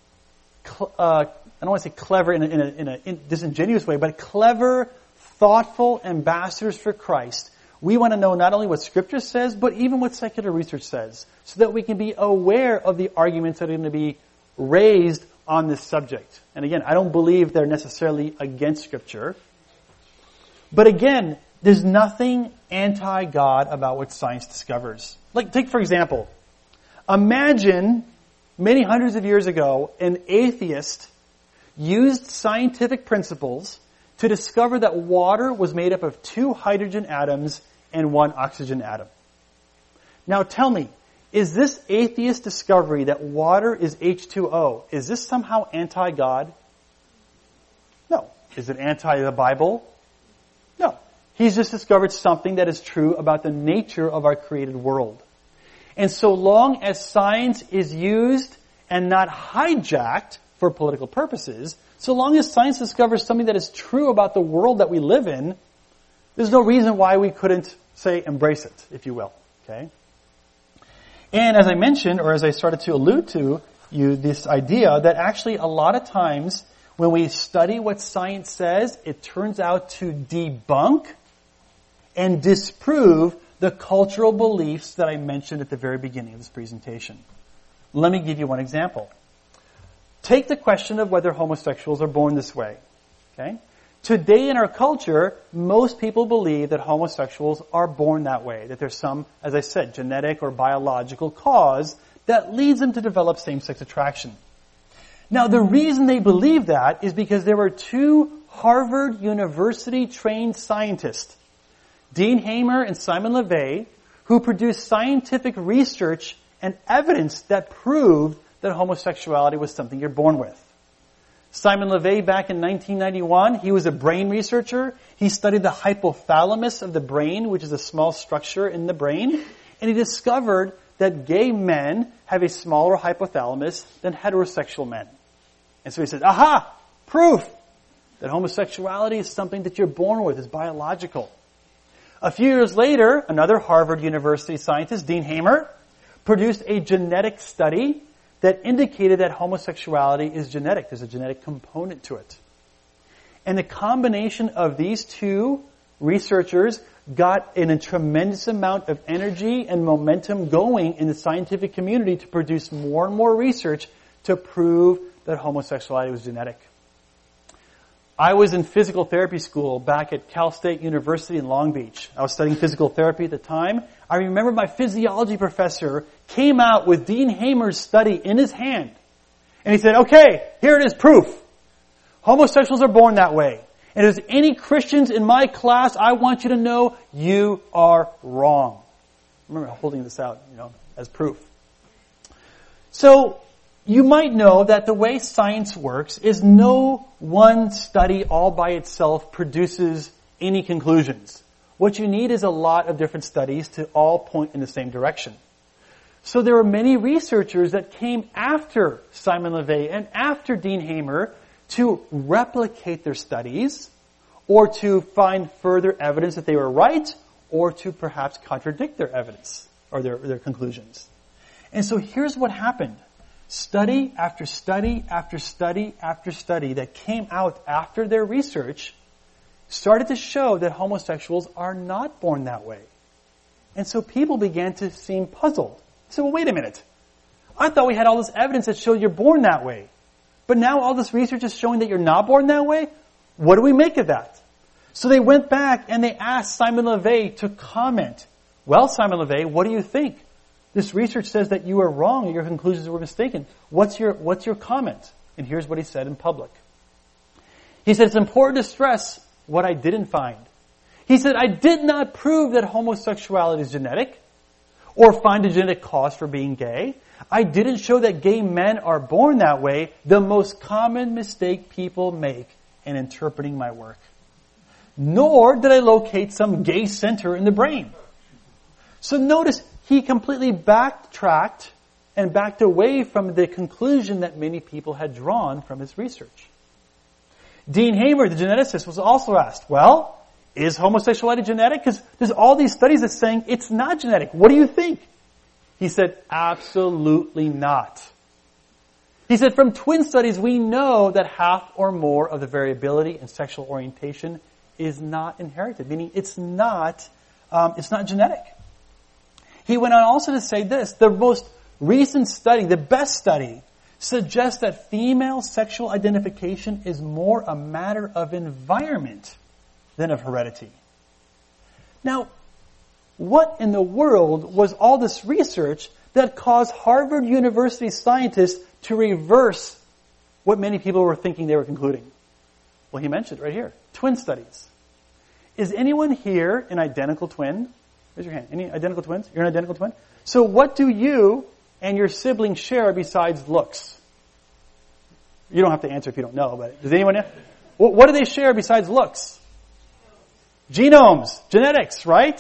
I don't want to say clever in a disingenuous way, but clever, thoughtful ambassadors for Christ, we want to know not only what Scripture says, but even what secular research says, so that we can be aware of the arguments that are going to be raised on this subject. And again, I don't believe they're necessarily against Scripture. But again, there's nothing anti-God about what science discovers. Like, take for example, imagine many hundreds of years ago, an atheist used scientific principles to discover that water was made up of 2 hydrogen atoms and 1 oxygen atom. Now tell me, is this atheist discovery that water is H2O, is this somehow anti-God? No. Is it anti the Bible? No. He's just discovered something that is true about the nature of our created world. And so long as science is used and not hijacked for political purposes, so long as science discovers something that is true about the world that we live in, there's no reason why we couldn't, say, embrace it, if you will. Okay? And as I mentioned, or as I started to allude to you, this idea that actually a lot of times when we study what science says, it turns out to debunk and disprove the cultural beliefs that I mentioned at the very beginning of this presentation. Let me give you one example. Take the question of whether homosexuals are born this way. Okay? Today in our culture, most people believe that homosexuals are born that way, that there's some, as I said, genetic or biological cause that leads them to develop same-sex attraction. Now, the reason they believe that is because there were 2 Harvard University-trained scientists, Dean Hamer and Simon LeVay, who produced scientific research and evidence that proved that homosexuality was something you're born with. Simon LeVay, back in 1991, he was a brain researcher. He studied the hypothalamus of the brain, which is a small structure in the brain, and he discovered that gay men have a smaller hypothalamus than heterosexual men. And so he said, aha, proof that homosexuality is something that you're born with, is biological. A few years later, another Harvard University scientist, Dean Hamer, produced a genetic study that indicated that homosexuality is genetic. There's a genetic component to it. And the combination of these two researchers got in a tremendous amount of energy and momentum going in the scientific community to produce more and more research to prove that homosexuality was genetic. I was in physical therapy school back at Cal State University in Long Beach. I was studying physical therapy at the time. I remember my physiology professor came out with Dean Hamer's study in his hand. And he said, okay, here it is, proof. Homosexuals are born that way. And if there's any Christians in my class, I want you to know you are wrong. I remember holding this out, as proof. So, you might know that the way science works is no one study all by itself produces any conclusions. What you need is a lot of different studies to all point in the same direction. So there are many researchers that came after Simon LeVay and after Dean Hamer to replicate their studies or to find further evidence that they were right or to perhaps contradict their evidence or their conclusions. And so here's what happened. Study after study after study after study that came out after their research started to show that homosexuals are not born that way. And so people began to seem puzzled. They said, well, wait a minute. I thought we had all this evidence that showed you're born that way. But now all this research is showing that you're not born that way? What do we make of that? So they went back and they asked Simon LeVay to comment. Well, Simon LeVay, what do you think? This research says that you are wrong and your conclusions were mistaken. What's your comment? And here's what he said in public. He said, it's important to stress what I didn't find. He said, I did not prove that homosexuality is genetic or find a genetic cause for being gay. I didn't show that gay men are born that way, the most common mistake people make in interpreting my work. Nor did I locate some gay center in the brain. So notice, he completely backtracked and backed away from the conclusion that many people had drawn from his research. Dean Hamer, the geneticist, was also asked, well, is homosexuality genetic? Because there's all these studies that's saying it's not genetic. What do you think? He said, absolutely not. He said, from twin studies, we know that half or more of the variability in sexual orientation is not inherited, meaning it's not genetic. He went on also to say this, the most recent study, the best study, suggests that female sexual identification is more a matter of environment than of heredity. Now, what in the world was all this research that caused Harvard University scientists to reverse what many people were thinking they were concluding? Well, he mentioned it right here. Twin studies. Is anyone here an identical twin? Raise your hand. Any identical twins? You're an identical twin? So what do you and your siblings share besides looks? You don't have to answer if you don't know, but does anyone know? What do they share besides looks? Genomes. Genetics, right?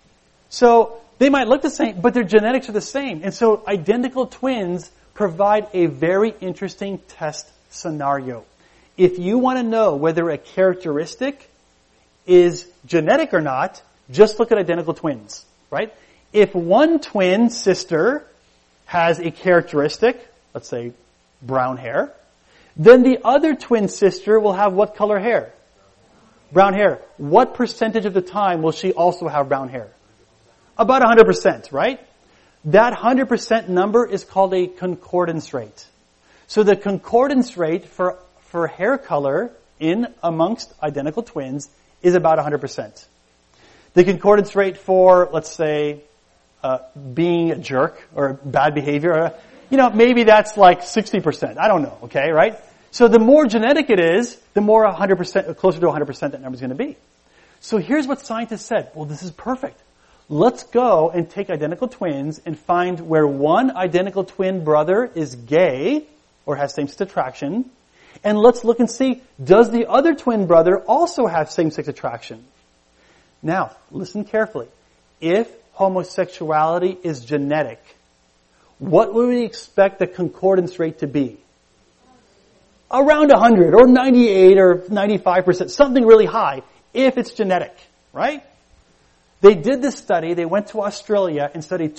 So they might look the same, but their genetics are the same. And so identical twins provide a very interesting test scenario. If you want to know whether a characteristic is genetic or not, just look at identical twins, right? If one twin sister has a characteristic, let's say brown hair, then the other twin sister will have what color hair? Brown hair. What percentage of the time will she also have brown hair? About 100%, right? That 100% number is called a concordance rate. So the concordance rate for hair color in amongst identical twins is about 100%. The concordance rate for, let's say, being a jerk or bad behavior, maybe that's like 60%. I don't know, okay, right? So the more genetic it is, the more 100%, closer to 100% that number is going to be. So here's what scientists said. Well, this is perfect. let's go and take identical twins and find where one identical twin brother is gay or has same-sex attraction. And let's look and see, does the other twin brother also have same-sex attraction? Now, listen carefully. If homosexuality is genetic, what would we expect the concordance rate to be? Around 100 or 98 or 95%, something really high, if it's genetic, right? They did this study. They went to Australia and studied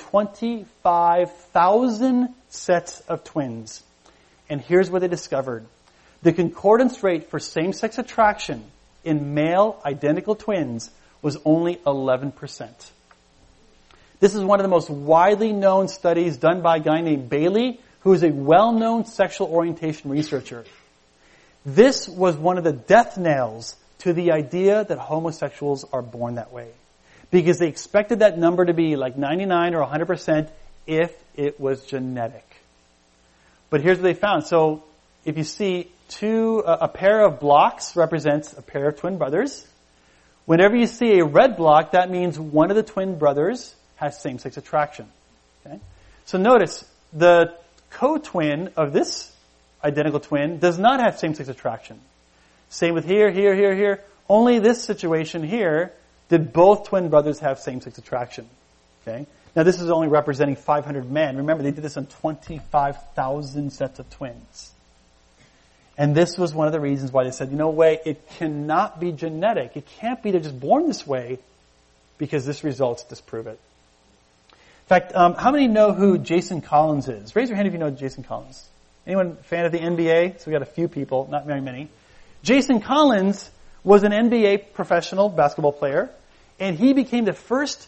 25,000 sets of twins. And here's what they discovered. The concordance rate for same-sex attraction in male identical twins was only 11%. This is one of the most widely known studies done by a guy named Bailey, who is a well-known sexual orientation researcher. This was one of the death nails to the idea that homosexuals are born that way. Because they expected that number to be like 99 or 100% if it was genetic. But here's what they found. So if you see a pair of blocks represents a pair of twin brothers. Whenever you see a red block, that means one of the twin brothers has same-sex attraction. Okay? So notice, the co-twin of this identical twin does not have same-sex attraction. Same with here. Only this situation here did both twin brothers have same-sex attraction. Okay? Now this is only representing 500 men. Remember, they did this on 25,000 sets of twins. And this was one of the reasons why they said, it cannot be genetic. It can't be they're just born this way, because this results disprove it. In fact, how many know who Jason Collins is? Raise your hand if you know Jason Collins. Anyone fan of the NBA? So we got a few people, not very many. Jason Collins was an NBA professional basketball player, and he became the first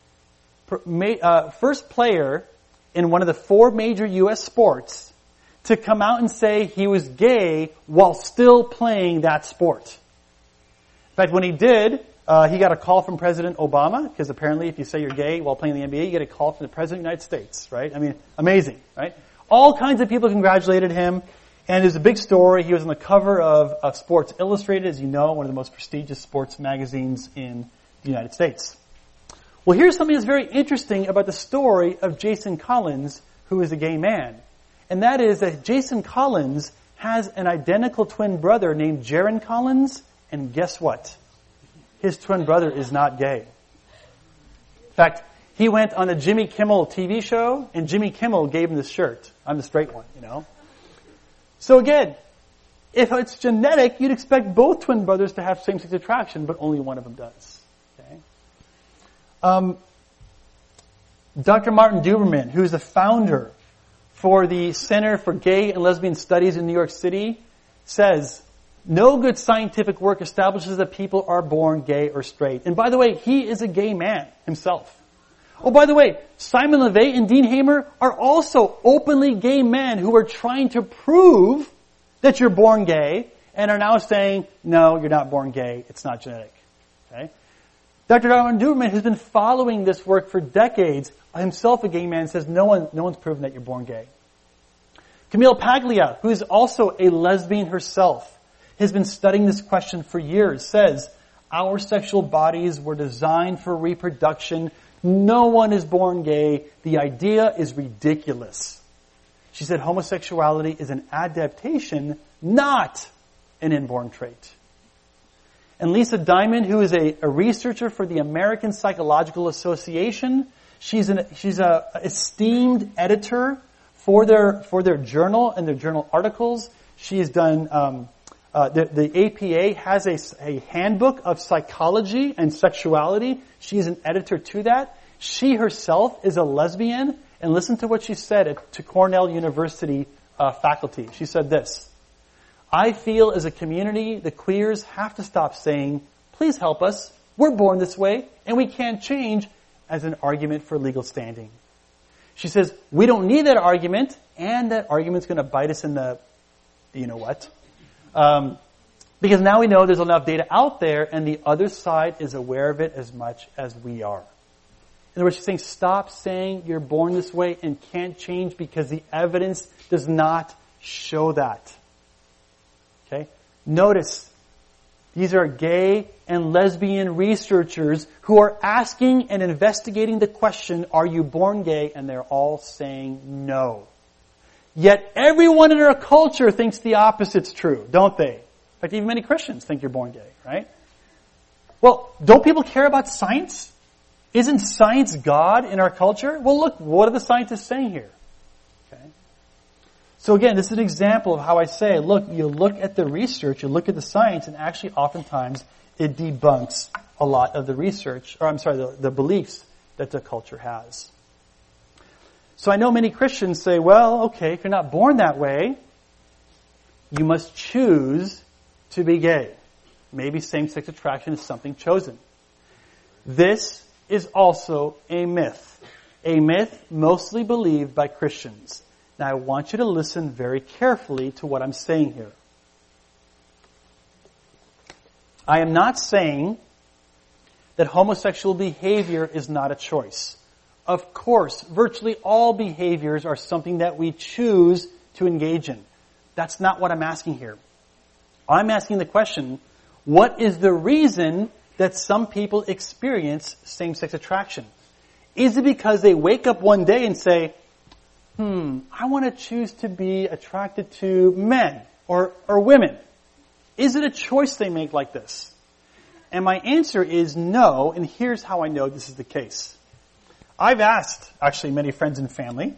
player in one of the 4 major U.S. sports to come out and say he was gay while still playing that sport. In fact, when he did, he got a call from President Obama, because apparently if you say you're gay while playing in the NBA, you get a call from the President of the United States, right? I mean, amazing, right? All kinds of people congratulated him, and it was a big story. He was on the cover of Sports Illustrated, as you know, one of the most prestigious sports magazines in the United States. Well, here's something that's very interesting about the story of Jason Collins, who is a gay man. And that is that Jason Collins has an identical twin brother named Jaron Collins, and guess what? His twin brother is not gay. In fact, he went on a Jimmy Kimmel TV show, and Jimmy Kimmel gave him this shirt. I'm the straight one, So again, if it's genetic, you'd expect both twin brothers to have same-sex attraction, but only one of them does. Okay? Dr. Martin Duberman, who's the founder for the Center for Gay and Lesbian Studies in New York City, says, no good scientific work establishes that people are born gay or straight. And by the way, he is a gay man himself. Oh, by the way, Simon LeVay and Dean Hamer are also openly gay men who are trying to prove that you're born gay and are now saying, no, you're not born gay. It's not genetic. Okay? Dr. Martin Duberman has been following this work for decades. Himself a gay man, says no one's proven that you're born gay. Camille Paglia, who is also a lesbian herself, has been studying this question for years, says, our sexual bodies were designed for reproduction. No one is born gay. The idea is ridiculous. She said homosexuality is an adaptation, not an inborn trait. And Lisa Diamond, who is a researcher for the American Psychological Association, she's a esteemed editor for their journal and their journal articles. She has done the APA has a handbook of psychology and sexuality. She's an editor to that. She herself is a lesbian, and listen to what she said to Cornell University faculty. She said this: I feel as a community, the queers have to stop saying, please help us, we're born this way, and we can't change, as an argument for legal standing. She says, we don't need that argument, and that argument's going to bite us in the you-know-what. Because now we know there's enough data out there, and the other side is aware of it as much as we are. In other words, she's saying, stop saying you're born this way and can't change because the evidence does not show that. Okay? Notice, These are gay and lesbian researchers who are asking and investigating the question, are you born gay? And they're all saying no. Yet everyone in our culture thinks the opposite's true, don't they? In fact, even many Christians think you're born gay, right? Well, don't people care about science? Isn't science God in our culture? Well, look, what are the scientists saying here? Okay. So again, this is an example of how I say, look, you look at the research, you look at the science, and actually oftentimes it debunks a lot of the research, or the beliefs that the culture has. So I know many Christians say, well, okay, if you're not born that way, you must choose to be gay. Maybe same-sex attraction is something chosen. This is also a myth. A myth mostly believed by Christians. Now I want you to listen very carefully to what I'm saying here. I am not saying that homosexual behavior is not a choice. Of course, virtually all behaviors are something that we choose to engage in. That's not what I'm asking here. I'm asking the question, what is the reason that some people experience same-sex attraction? Is it because they wake up one day and say, I want to choose to be attracted to men or women? Is it a choice they make like this? And my answer is no, and here's how I know this is the case. I've asked, actually, many friends and family,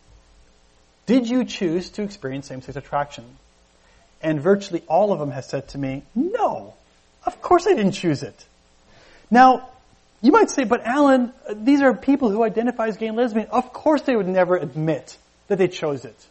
did you choose to experience same-sex attraction? And virtually all of them have said to me, no, of course I didn't choose it. Now, you might say, but Alan, these are people who identify as gay and lesbian. Of course they would never admit that they chose it.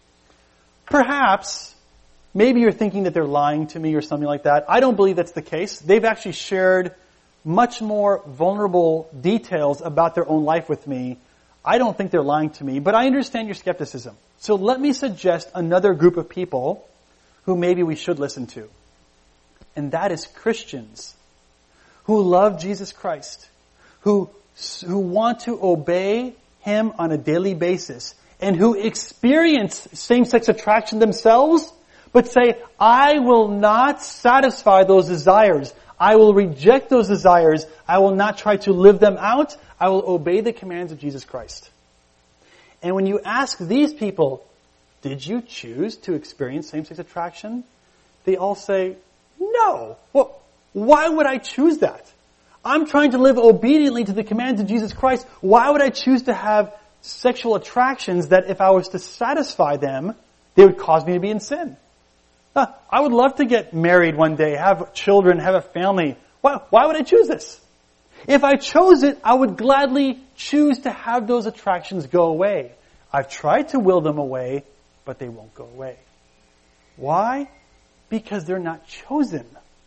Perhaps, maybe you're thinking that they're lying to me or something like that. I don't believe that's the case. They've actually shared much more vulnerable details about their own life with me. I don't think they're lying to me, but I understand your skepticism. So let me suggest another group of people who maybe we should listen to. And that is Christians who love Jesus Christ, who want to obey Him on a daily basis, and who experience same-sex attraction themselves, but say, I will not satisfy those desires. I will reject those desires. I will not try to live them out. I will obey the commands of Jesus Christ. And when you ask these people, did you choose to experience same-sex attraction? They all say, no. Well, why would I choose that? I'm trying to live obediently to the commands of Jesus Christ. Why would I choose to have sexual attractions that if I was to satisfy them, they would cause me to be in sin? I would love to get married one day, have children, have a family. Why would I choose this? If I chose it, I would gladly choose to have those attractions go away. I've tried to will them away, but they won't go away. Why? Because they're not chosen.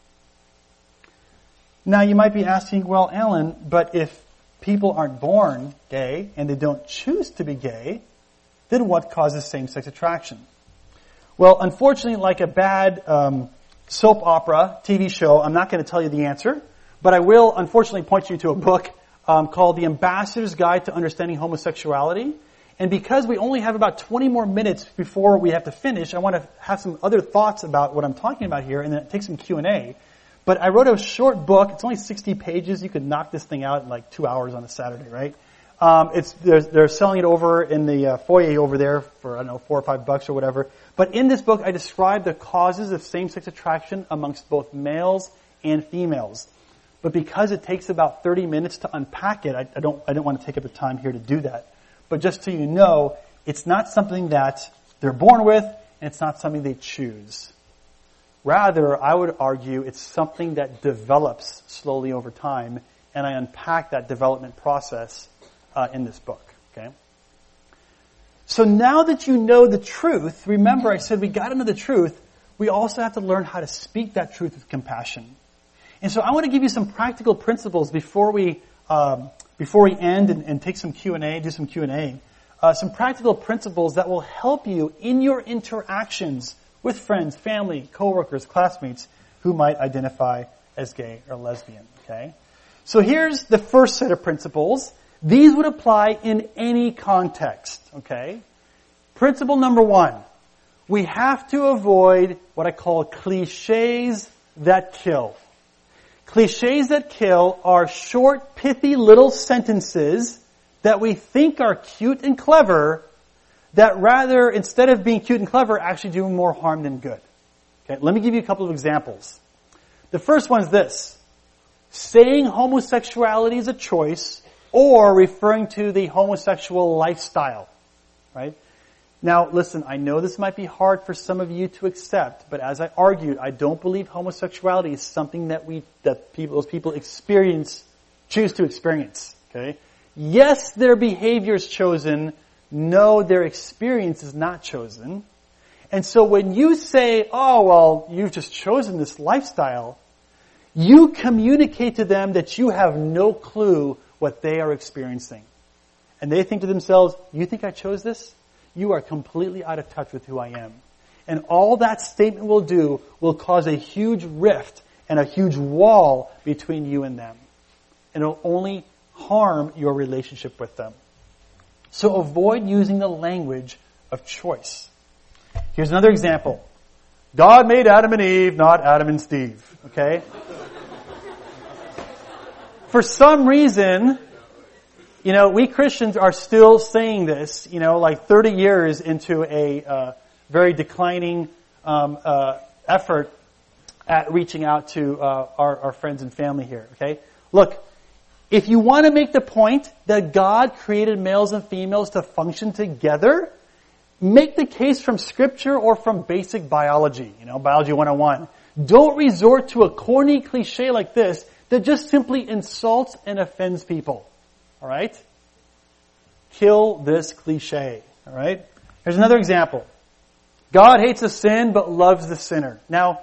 Now you might be asking, well, Alan, but if people aren't born gay and they don't choose to be gay, then what causes same-sex attraction? Well, unfortunately, like a bad soap opera TV show, I'm not going to tell you the answer, but I will unfortunately point you to a book called The Ambassador's Guide to Understanding Homosexuality. And because we only have about 20 more minutes before we have to finish, I want to have some other thoughts about what I'm talking about here and then take some Q&A. But I wrote a short book. It's only 60 pages. You could knock this thing out in like 2 hours on a Saturday, right? They're selling it over in the foyer over there for, I don't know, $4 or $5 or whatever. But in this book, I describe the causes of same-sex attraction amongst both males and females. But because it takes about 30 minutes to unpack it, I don't want to take up the time here to do that. But just so you know, it's not something that they're born with, and it's not something they choose. Rather, I would argue it's something that develops slowly over time, and I unpack that development process in this book. Okay. So now that you know the truth, remember I said we got to know the truth, we also have to learn how to speak that truth with compassion. And so I want to give you some practical principles before we end and take some Q&A, do some Q&A. Some practical principles that will help you in your interactions with friends, family, coworkers, classmates who might identify as gay or lesbian. Okay. So here's the first set of principles. These would apply in any context, okay? Principle number 1, we have to avoid what I call cliches that kill. Clichés that kill are short, pithy little sentences that we think are cute and clever that rather, instead of being cute and clever, actually do more harm than good. Okay, let me give you a couple of examples. The first one is this. Saying homosexuality is a choice or referring to the homosexual lifestyle. Right? Now, listen, I know this might be hard for some of you to accept, but as I argued, I don't believe homosexuality is something that those people choose to experience. Okay? Yes, their behavior is chosen. No, their experience is not chosen. And so when you say, oh, well, you've just chosen this lifestyle, you communicate to them that you have no clue what they are experiencing. And they think to themselves, you think I chose this? You are completely out of touch with who I am. And all that statement will do will cause a huge rift and a huge wall between you and them. And it will only harm your relationship with them. So avoid using the language of choice. Here's another example. God made Adam and Eve, not Adam and Steve. Okay? For some reason, we Christians are still saying this, like 30 years into a very declining effort at reaching out to our friends and family here. Okay? Look, if you want to make the point that God created males and females to function together, make the case from Scripture or from basic biology, Biology 101. Don't resort to a corny cliche like this that just simply insults and offends people. All right? Kill this cliche. All right? Here's another example. God hates the sin but loves the sinner. Now,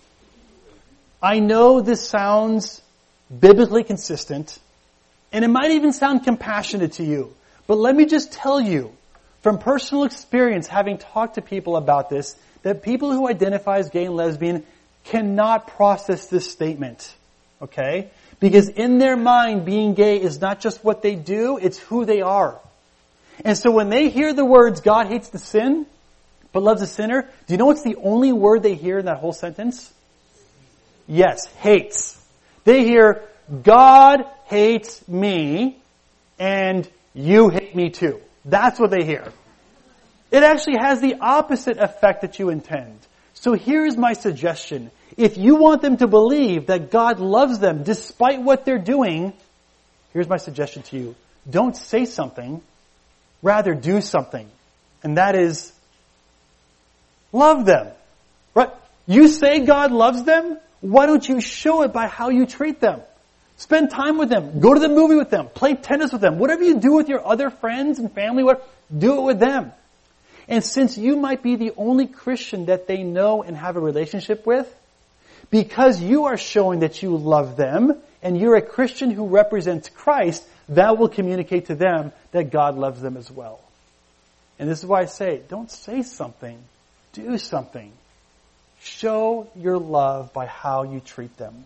I know this sounds biblically consistent, and it might even sound compassionate to you. But let me just tell you, from personal experience, having talked to people about this, that people who identify as gay and lesbian cannot process this statement. Okay? Because in their mind, being gay is not just what they do, it's who they are. And so when they hear the words, God hates the sin, but loves the sinner, do you know what's the only word they hear in that whole sentence? Yes, hates. They hear, God hates me, and you hate me too. That's what they hear. It actually has the opposite effect that you intend. So here's my suggestion. If you want them to believe that God loves them despite what they're doing, here's my suggestion to you. Don't say something, rather do something. And that is, love them. Right? You say God loves them, why don't you show it by how you treat them? Spend time with them. Go to the movie with them. Play tennis with them. Whatever you do with your other friends and family, do it with them. And since you might be the only Christian that they know and have a relationship with, because you are showing that you love them, and you're a Christian who represents Christ, that will communicate to them that God loves them as well. And this is why I say, don't say something, do something. Show your love by how you treat them.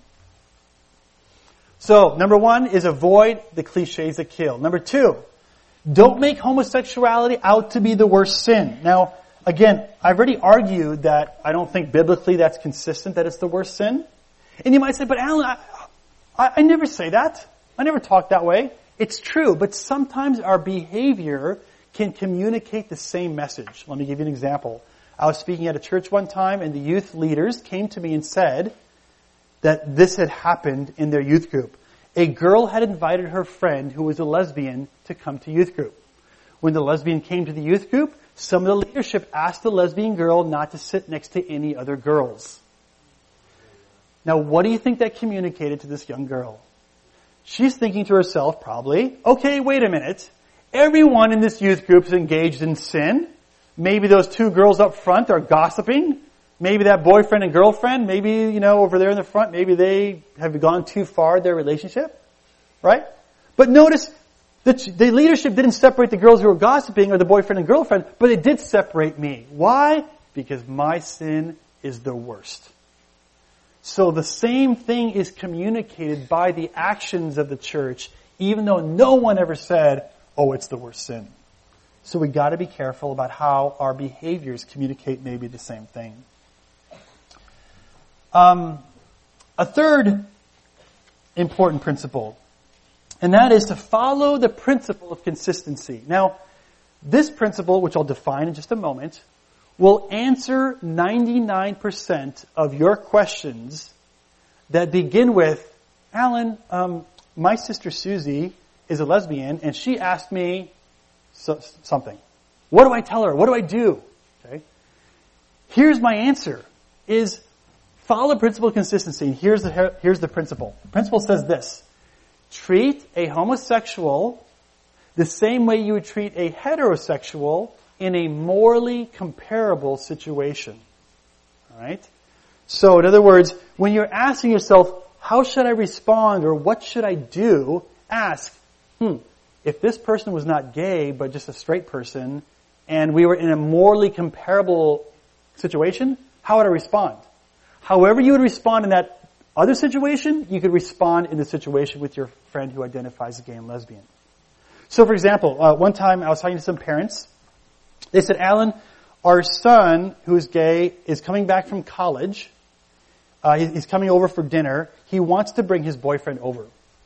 So, number one is avoid the cliches that kill. Number two, don't make homosexuality out to be the worst sin. Now, again, I've already argued that I don't think biblically that's consistent, that it's the worst sin. And you might say, but Alan, I never say that. I never talk that way. It's true, but sometimes our behavior can communicate the same message. Let me give you an example. I was speaking at a church one time, and the youth leaders came to me and said that this had happened in their youth group. A girl had invited her friend, who was a lesbian, to come to youth group. When the lesbian came to the youth group, some of the leadership asked the lesbian girl not to sit next to any other girls. Now, what do you think that communicated to this young girl? She's thinking to herself, probably, okay, wait a minute. Everyone in this youth group is engaged in sin. Maybe those two girls up front are gossiping. Maybe that boyfriend and girlfriend, maybe, over there in the front, maybe they have gone too far in their relationship. Right? But notice, the leadership didn't separate the girls who were gossiping or the boyfriend and girlfriend, but it did separate me. Why? Because my sin is the worst. So the same thing is communicated by the actions of the church, even though no one ever said, oh, it's the worst sin. So we got to be careful about how our behaviors communicate maybe the same thing. A third important principle, and that is to follow the principle of consistency. Now, this principle, which I'll define in just a moment, will answer 99% of your questions that begin with, Alan, my sister Susie is a lesbian, and she asked me something. What do I tell her? What do I do? Okay. Here's my answer, is follow the principle of consistency. And here's the principle. The principle says this: treat a homosexual the same way you would treat a heterosexual in a morally comparable situation. All right? So, in other words, when you're asking yourself, how should I respond or what should I do? Ask, if this person was not gay but just a straight person and we were in a morally comparable situation, how would I respond? However you would respond in that other situation, you could respond in the situation with your friend who identifies as gay and lesbian. So, for example, one time I was talking to some parents. They said, Alan, our son, who is gay, is coming back from college. He's coming over for dinner. He wants to bring his boyfriend over.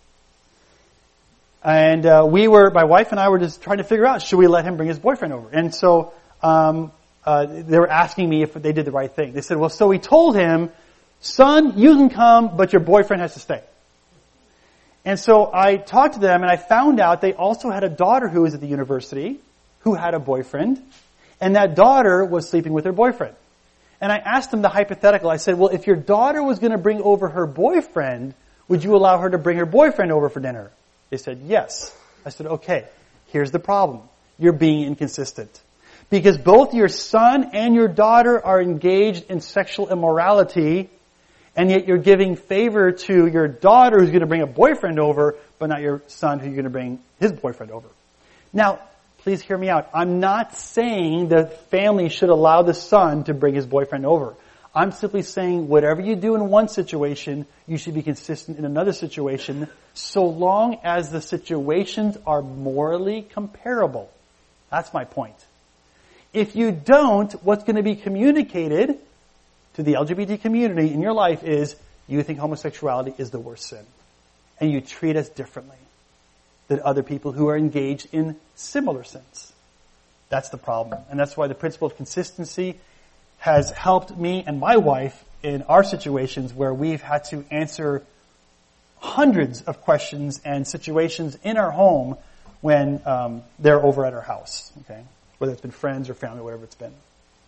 And my wife and I were just trying to figure out, should we let him bring his boyfriend over? And so they were asking me if they did the right thing. They said, well, so we told him, son, you can come, but your boyfriend has to stay. And so I talked to them, and I found out they also had a daughter who was at the university who had a boyfriend, and that daughter was sleeping with her boyfriend. And I asked them the hypothetical. I said, well, if your daughter was going to bring over her boyfriend, would you allow her to bring her boyfriend over for dinner? They said, yes. I said, okay, here's the problem. You're being inconsistent. Because both your son and your daughter are engaged in sexual immorality, and yet you're giving favor to your daughter who's going to bring a boyfriend over, but not your son who's going to bring his boyfriend over. Now, please hear me out. I'm not saying the family should allow the son to bring his boyfriend over. I'm simply saying whatever you do in one situation, you should be consistent in another situation, so long as the situations are morally comparable. That's my point. If you don't, what's going to be communicated to the LGBT community in your life is you think homosexuality is the worst sin. And you treat us differently than other people who are engaged in similar sins. That's the problem. And that's why the principle of consistency has helped me and my wife in our situations where we've had to answer hundreds of questions and situations in our home when they're over at our house. Okay, whether it's been friends or family, whatever it's been.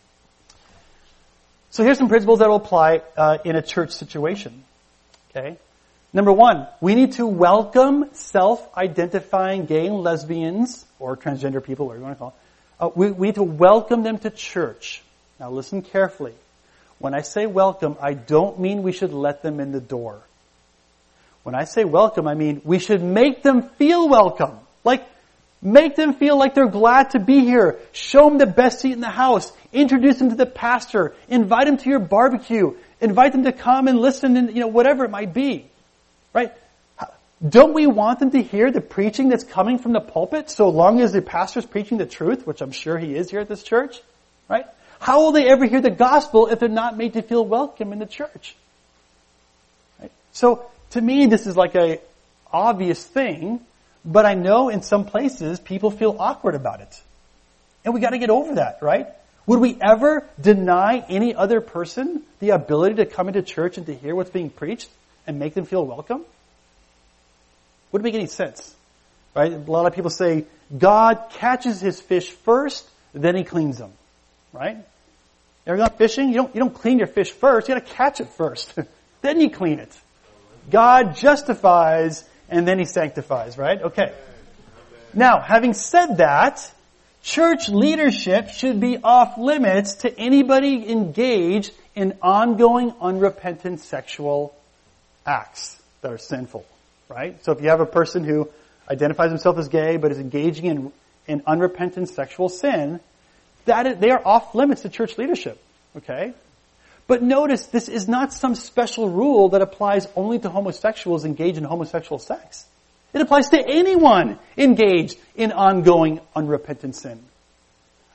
So here's some principles that will apply in a church situation. Okay. Number one, we need to welcome self-identifying gay and lesbians, or transgender people, whatever you want to call it. We need to welcome them to church. Now listen carefully. When I say welcome, I don't mean we should let them in the door. When I say welcome, I mean we should make them feel welcome. Like, make them feel like they're glad to be here. Show them the best seat in the house. Introduce them to the pastor. Invite them to your barbecue. Invite them to come and listen and, whatever it might be. Right? Don't we want them to hear the preaching that's coming from the pulpit so long as the pastor's preaching the truth, which I'm sure he is here at this church? Right? How will they ever hear the gospel if they're not made to feel welcome in the church? Right? So, to me, this is like a obvious thing, but I know in some places people feel awkward about it. And we got to get over that, right? Would we ever deny any other person the ability to come into church and to hear what's being preached and make them feel welcome? Wouldn't make any sense, right? A lot of people say God catches his fish first, then he cleans them, right? Ever gone fishing? You don't clean your fish first. You got to catch it first, then you clean it. God justifies and then he sanctifies, right? Okay. Now, having said that, church leadership should be off limits to anybody engaged in ongoing unrepentant sexual acts that are sinful, right? So if you have a person who identifies himself as gay but is engaging in unrepentant sexual sin, they are off limits to church leadership, okay? But notice, this is not some special rule that applies only to homosexuals engaged in homosexual sex. It applies to anyone engaged in ongoing unrepentant sin.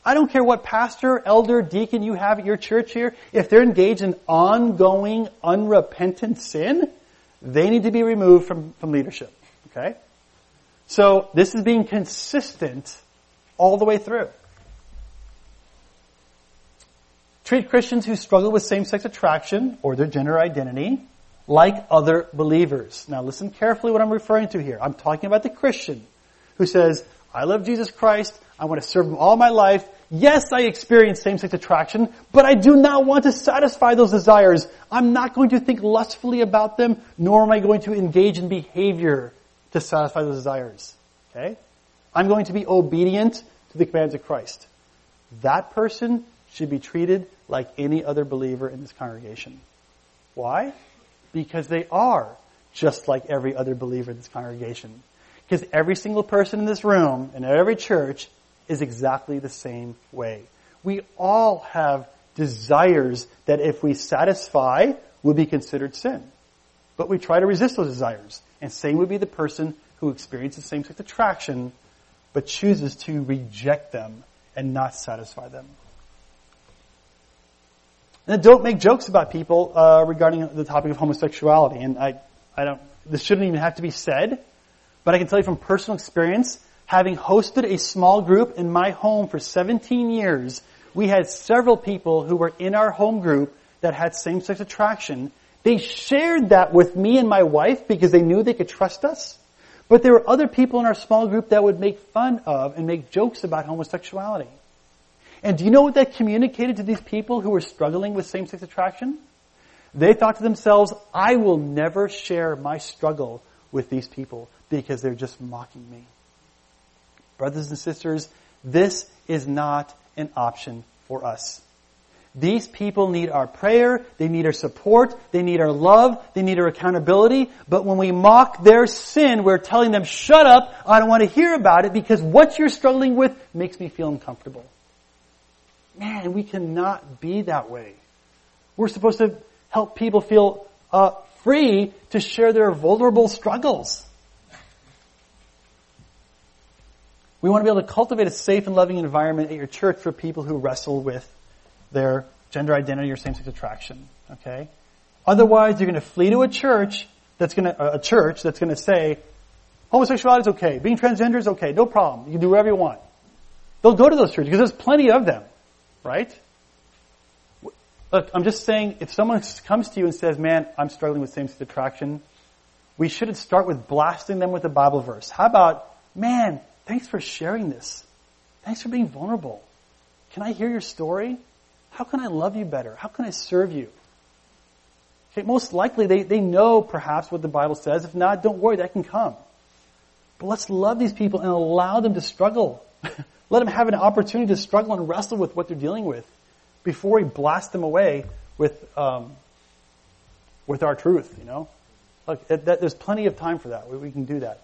I don't care what pastor, elder, deacon you have at your church here. If they're engaged in ongoing, unrepentant sin, they need to be removed from leadership. Okay? So this is being consistent all the way through. Treat Christians who struggle with same-sex attraction or their gender identity like other believers. Now listen carefully what I'm referring to here. I'm talking about the Christian who says, I love Jesus Christ. I want to serve Him all my life. Yes, I experience same-sex attraction, but I do not want to satisfy those desires. I'm not going to think lustfully about them, nor am I going to engage in behavior to satisfy those desires. Okay? I'm going to be obedient to the commands of Christ. That person should be treated like any other believer in this congregation. Why? Because they are just like every other believer in this congregation. Because every single person in this room and every church is exactly the same way. We all have desires that if we satisfy would be considered sin. But we try to resist those desires. And same would be the person who experiences same-sex attraction but chooses to reject them and not satisfy them. And don't make jokes about people regarding the topic of homosexuality. And this shouldn't even have to be said, but I can tell you from personal experience, having hosted a small group in my home for 17 years, we had several people who were in our home group that had same-sex attraction. They shared that with me and my wife because they knew they could trust us. But there were other people in our small group that would make fun of and make jokes about homosexuality. And do you know what that communicated to these people who were struggling with same-sex attraction? They thought to themselves, I will never share my struggle with these people because they're just mocking me. Brothers and sisters, this is not an option for us. These people need our prayer, they need our support, they need our love, they need our accountability. But when we mock their sin, we're telling them, shut up, I don't want to hear about it because what you're struggling with makes me feel uncomfortable. Man, we cannot be that way. We're supposed to help people feel free to share their vulnerable struggles. We want to be able to cultivate a safe and loving environment at your church for people who wrestle with their gender identity or same-sex attraction. Okay? Otherwise, you're going to flee to a church that's going to say, homosexuality is okay, being transgender is okay, no problem, you can do whatever you want. They'll go to those churches because there's plenty of them. Right? Look, I'm just saying, if someone comes to you and says, man, I'm struggling with same-sex attraction, we shouldn't start with blasting them with a Bible verse. How about, man, thanks for sharing this. Thanks for being vulnerable. Can I hear your story? How can I love you better? How can I serve you? Okay, most likely they know perhaps what the Bible says. If not, don't worry, that can come. But let's love these people and allow them to struggle. Let them have an opportunity to struggle and wrestle with what they're dealing with before we blast them away with our truth, you know. Look, there's plenty of time for that. We can do that.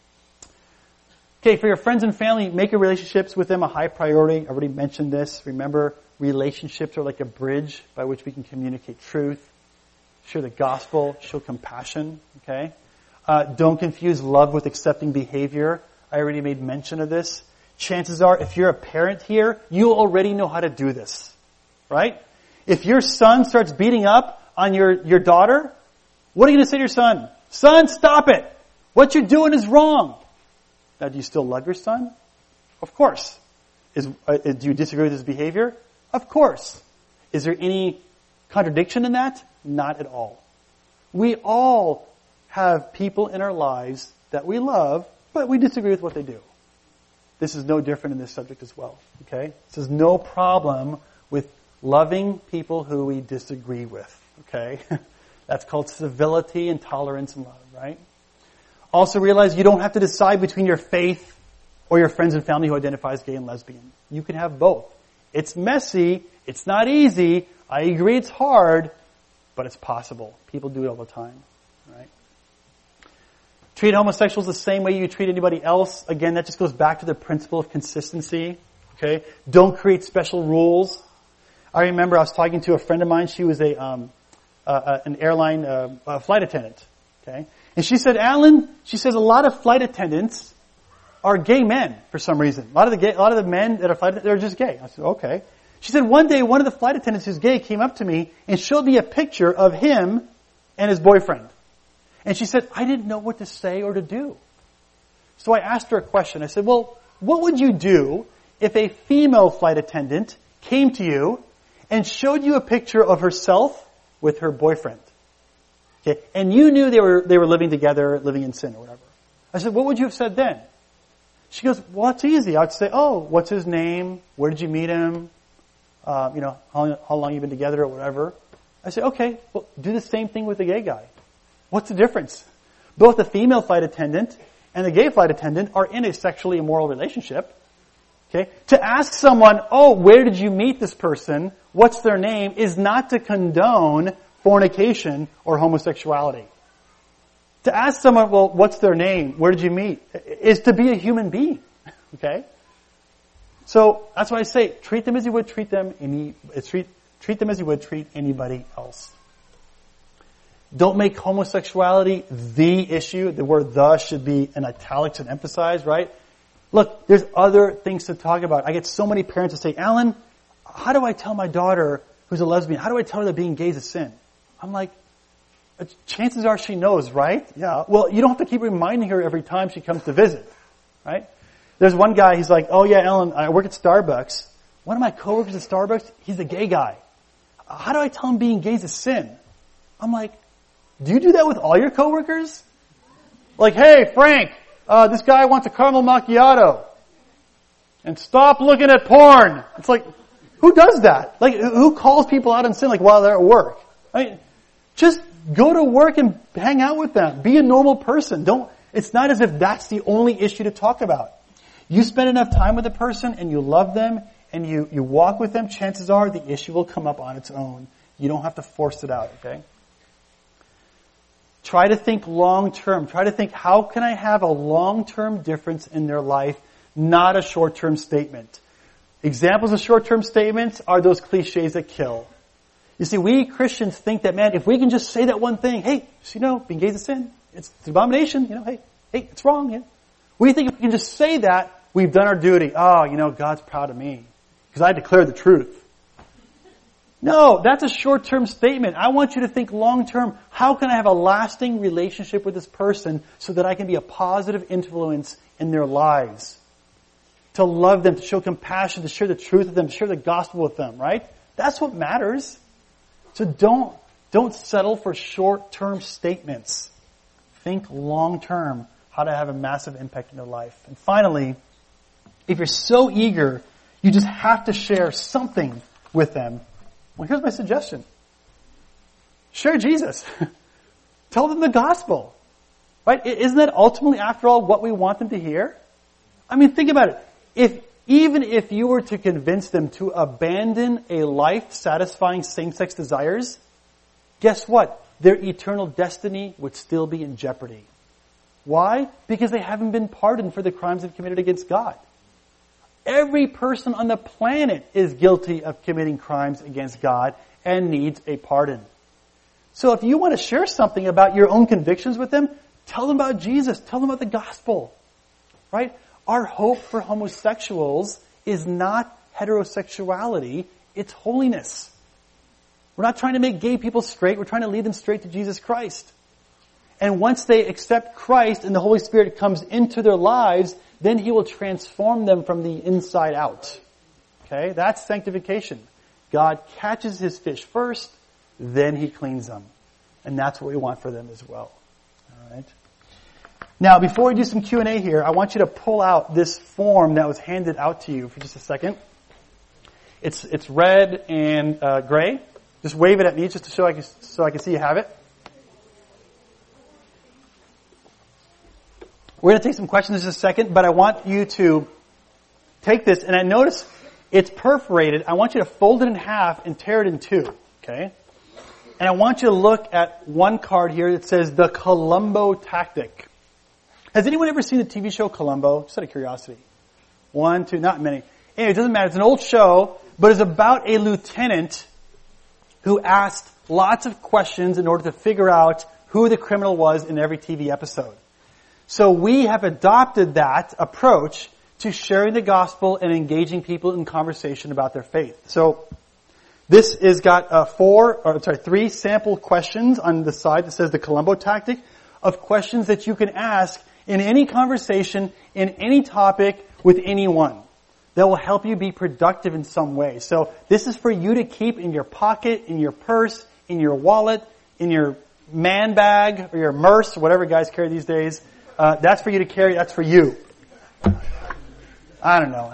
Okay, for your friends and family, make your relationships with them a high priority. I already mentioned this. Remember, relationships are like a bridge by which we can communicate truth, share the gospel, show compassion, okay? Don't confuse love with accepting behavior. I already made mention of this. Chances are, if you're a parent here, you already know how to do this. Right? If your son starts beating up on your daughter, what are you going to say to your son? Son, stop it! What you're doing is wrong. Now, do you still love your son? Of course. Do you disagree with his behavior? Of course. Is there any contradiction in that? Not at all. We all have people in our lives that we love, but we disagree with what they do. This is no different in this subject as well. Okay? This is no problem with loving people who we disagree with. Okay? That's called civility and tolerance and love, right? Also realize you don't have to decide between your faith or your friends and family who identify as gay and lesbian. You can have both. It's messy. It's not easy. I agree it's hard, but it's possible. People do it all the time, right? Treat homosexuals the same way you treat anybody else. Again, that just goes back to the principle of consistency. Okay? Don't create special rules. I remember I was talking to a friend of mine. She was an airline flight attendant. Okay? And she said, Alan, she says a lot of flight attendants are gay men for some reason. A lot of the men that are flight attendants, they're just gay. I said, okay. She said, one day, one of the flight attendants who's gay came up to me and showed me a picture of him and his boyfriend. And she said, I didn't know what to say or to do. So I asked her a question. I said, well, what would you do if a female flight attendant came to you and showed you a picture of herself with her boyfriend? Okay, and you knew they were living together, living in sin or whatever. I said, what would you have said then? She goes, well, it's easy. I'd say, oh, what's his name? Where did you meet him? How long you been together or whatever. I say, okay, well, do the same thing with the gay guy. What's the difference? Both the female flight attendant and the gay flight attendant are in a sexually immoral relationship. Okay? To ask someone, oh, where did you meet this person? What's their name? Is not to condone fornication or homosexuality. To ask someone, well, what's their name? Where did you meet? Is to be a human being. Okay? So that's why I say, treat them as you would treat them treat them as you would treat anybody else. Don't make homosexuality the issue. The word "the" should be in italics and emphasized, right? Look, there's other things to talk about. I get so many parents that say, Alan, how do I tell my daughter who's a lesbian, how do I tell her that being gay is a sin? I'm like, chances are she knows, right? Yeah. Well, you don't have to keep reminding her every time she comes to visit, right? There's one guy, he's like, oh yeah, Ellen, I work at Starbucks. One of my coworkers at Starbucks, he's a gay guy. How do I tell him being gay is a sin? I'm like, do you do that with all your coworkers? Like, hey, Frank, this guy wants a caramel macchiato. And stop looking at porn. It's like, who does that? Like, who calls people out on sin like while they're at work? I mean, just go to work and hang out with them. Be a normal person. It's not as if that's the only issue to talk about. You spend enough time with a person and you love them and you walk with them, chances are the issue will come up on its own. You don't have to force it out, okay? Try to think long term. Try to think, how can I have a long-term difference in their life, not a short-term statement. Examples of short-term statements are those cliches that kill. You see, we Christians think that, man, if we can just say that one thing, hey, being gay is a sin. It's an abomination. Hey, it's wrong. Yeah. We think if we can just say that, we've done our duty. Oh, God's proud of me because I declared the truth. No, that's a short-term statement. I want you to think long-term. How can I have a lasting relationship with this person so that I can be a positive influence in their lives? To love them, to show compassion, to share the truth with them, to share the gospel with them, right? That's what matters. So don't settle for short-term statements. Think long-term how to have a massive impact in their life. And finally, if you're so eager, you just have to share something with them. Well, here's my suggestion. Share Jesus. Tell them the gospel. Right? Isn't that ultimately, after all, what we want them to hear? I mean, think about it. Even if you were to convince them to abandon a life satisfying same-sex desires, guess what? Their eternal destiny would still be in jeopardy. Why? Because they haven't been pardoned for the crimes they've committed against God. Every person on the planet is guilty of committing crimes against God and needs a pardon. So if you want to share something about your own convictions with them, tell them about Jesus. Tell them about the gospel. Right? Our hope for homosexuals is not heterosexuality, it's holiness. We're not trying to make gay people straight, we're trying to lead them straight to Jesus Christ. And once they accept Christ and the Holy Spirit comes into their lives, then He will transform them from the inside out. Okay? That's sanctification. God catches His fish first, then He cleans them. And that's what we want for them as well. All right? Now, before we do some Q&A here, I want you to pull out this form that was handed out to you for just a second. It's red and gray. Just wave it at me just to show so I can see you have it. We're going to take some questions in just a second, but I want you to take this, and I notice it's perforated. I want you to fold it in half and tear it in two, okay? And I want you to look at one card here that says the Columbo Tactic. Has anyone ever seen the TV show Columbo? Just out of curiosity. 1, 2, not many. Anyway, it doesn't matter. It's an old show, but it's about a lieutenant who asked lots of questions in order to figure out who the criminal was in every TV episode. So we have adopted that approach to sharing the gospel and engaging people in conversation about their faith. So this has got 3 sample questions on the side that says the Columbo tactic of questions that you can ask in any conversation, in any topic, with anyone. That will help you be productive in some way. So this is for you to keep in your pocket, in your purse, in your wallet, in your man bag, or your merce, whatever guys carry these days. That's for you to carry. That's for you. I don't know.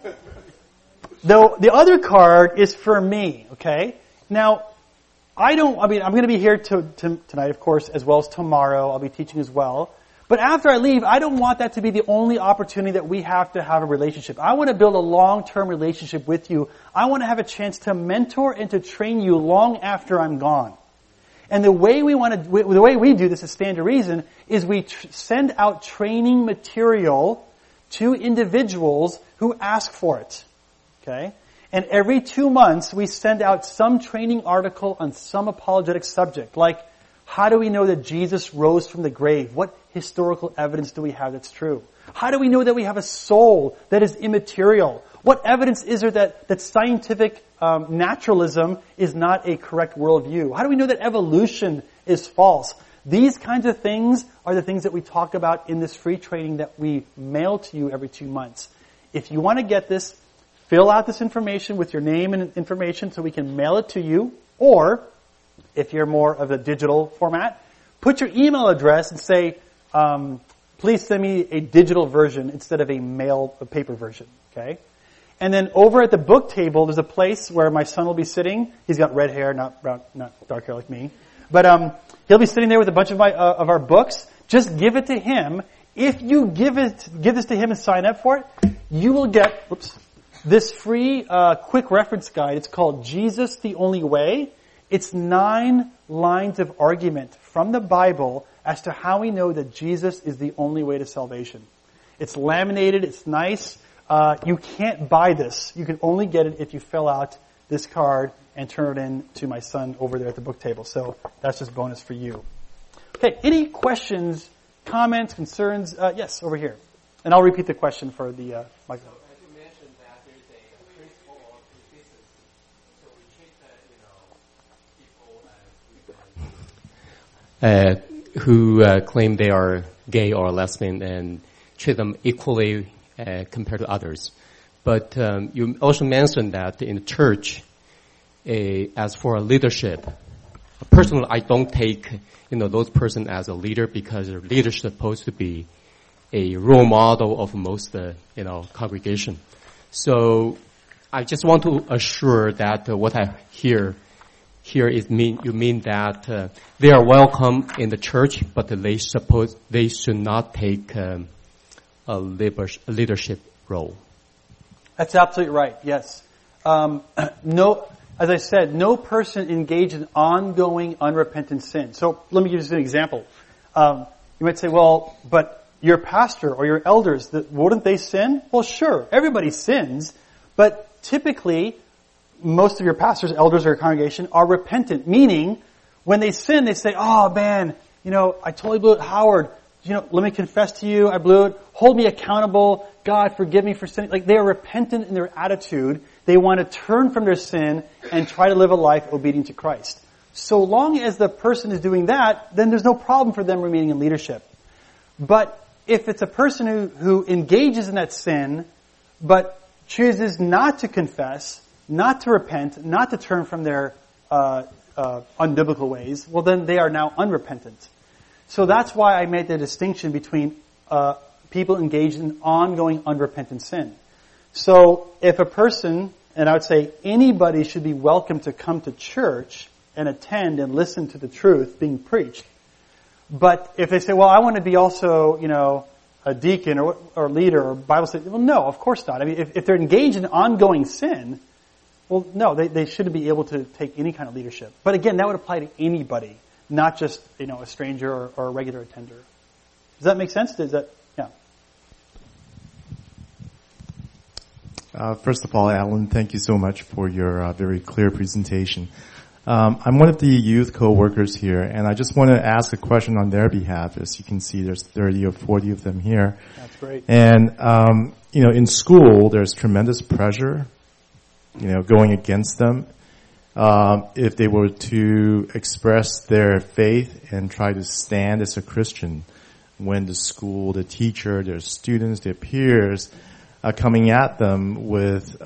The other card is for me, okay? Now, I'm going to be here tonight, of course, as well as tomorrow. I'll be teaching as well. But after I leave, I don't want that to be the only opportunity that we have to have a relationship. I want to build a long-term relationship with you. I want to have a chance to mentor and to train you long after I'm gone. And the way we do this at Stand to Reason is we send out training material to individuals who ask for it. Okay? And every 2 months, we send out some training article on some apologetic subject, like, how do we know that Jesus rose from the grave? What historical evidence do we have that's true? How do we know that we have a soul that is immaterial? What evidence is there that scientific naturalism is not a correct worldview? How do we know that evolution is false? These kinds of things are the things that we talk about in this free training that we mail to you every 2 months. If you want to get this, fill out this information with your name and information so we can mail it to you. Or, if you're more of a digital format, put your email address and say, please send me a digital version instead of a paper version. Okay? And then over at the book table, there's a place where my son will be sitting. He's got red hair, not brown, not dark hair like me. But he'll be sitting there with a bunch of our books. Just give it to him. If you give this to him and sign up for it, you will get this free quick reference guide. It's called Jesus the Only Way. It's 9 lines of argument from the Bible as to how we know that Jesus is the only way to salvation. It's laminated. It's nice. You can't buy this. You can only get it if you fill out this card and turn it in to my son over there at the book table. So that's just bonus for you. Okay, any questions, comments, concerns? Yes, over here. And I'll repeat the question for the microphone. As you mentioned that there's a principle of resistance. So we treat people who claim they are gay or lesbian and treat them equally compared to others. But you also mentioned that in the church, as for a leadership, personally, I don't take those person as a leader because their leader is supposed to be a role model of most congregation. So I just want to assure that what I hear is you mean that they are welcome in the church, but they should not take a leadership role. That's absolutely right. Yes. As I said, no person engaged in ongoing unrepentant sin. So let me give you an example. You might say, well, but your pastor or your elders, wouldn't they sin? Well, sure, everybody sins, but typically most of your pastors, elders, or your congregation are repentant, meaning when they sin, they say, oh man, I totally blew it, Howard. Let me confess to you, I blew it. Hold me accountable. God, forgive me for sinning. Like, they are repentant in their attitude. They want to turn from their sin and try to live a life obedient to Christ. So long as the person is doing that, then there's no problem for them remaining in leadership. But if it's a person who engages in that sin, but chooses not to confess, not to repent, not to turn from their unbiblical ways, well then they are now unrepentant. So that's why I made the distinction between people engaged in ongoing unrepentant sin. So if a person, and I would say anybody should be welcome to come to church and attend and listen to the truth being preached. But if they say, well, I want to be also, a deacon or leader or Bible study, well, no, of course not. I mean, if they're engaged in ongoing sin, well, no, they shouldn't be able to take any kind of leadership. But again, that would apply to anybody, not just, a stranger or a regular attender. Does that make sense? First of all, Alan, thank you so much for your very clear presentation. I'm one of the youth co-workers here, and I just want to ask a question on their behalf. As you can see, there's 30 or 40 of them here. That's great. And, in school, there's tremendous pressure, going against them. If they were to express their faith and try to stand as a Christian when the school, the teacher, their students, their peers are coming at them with,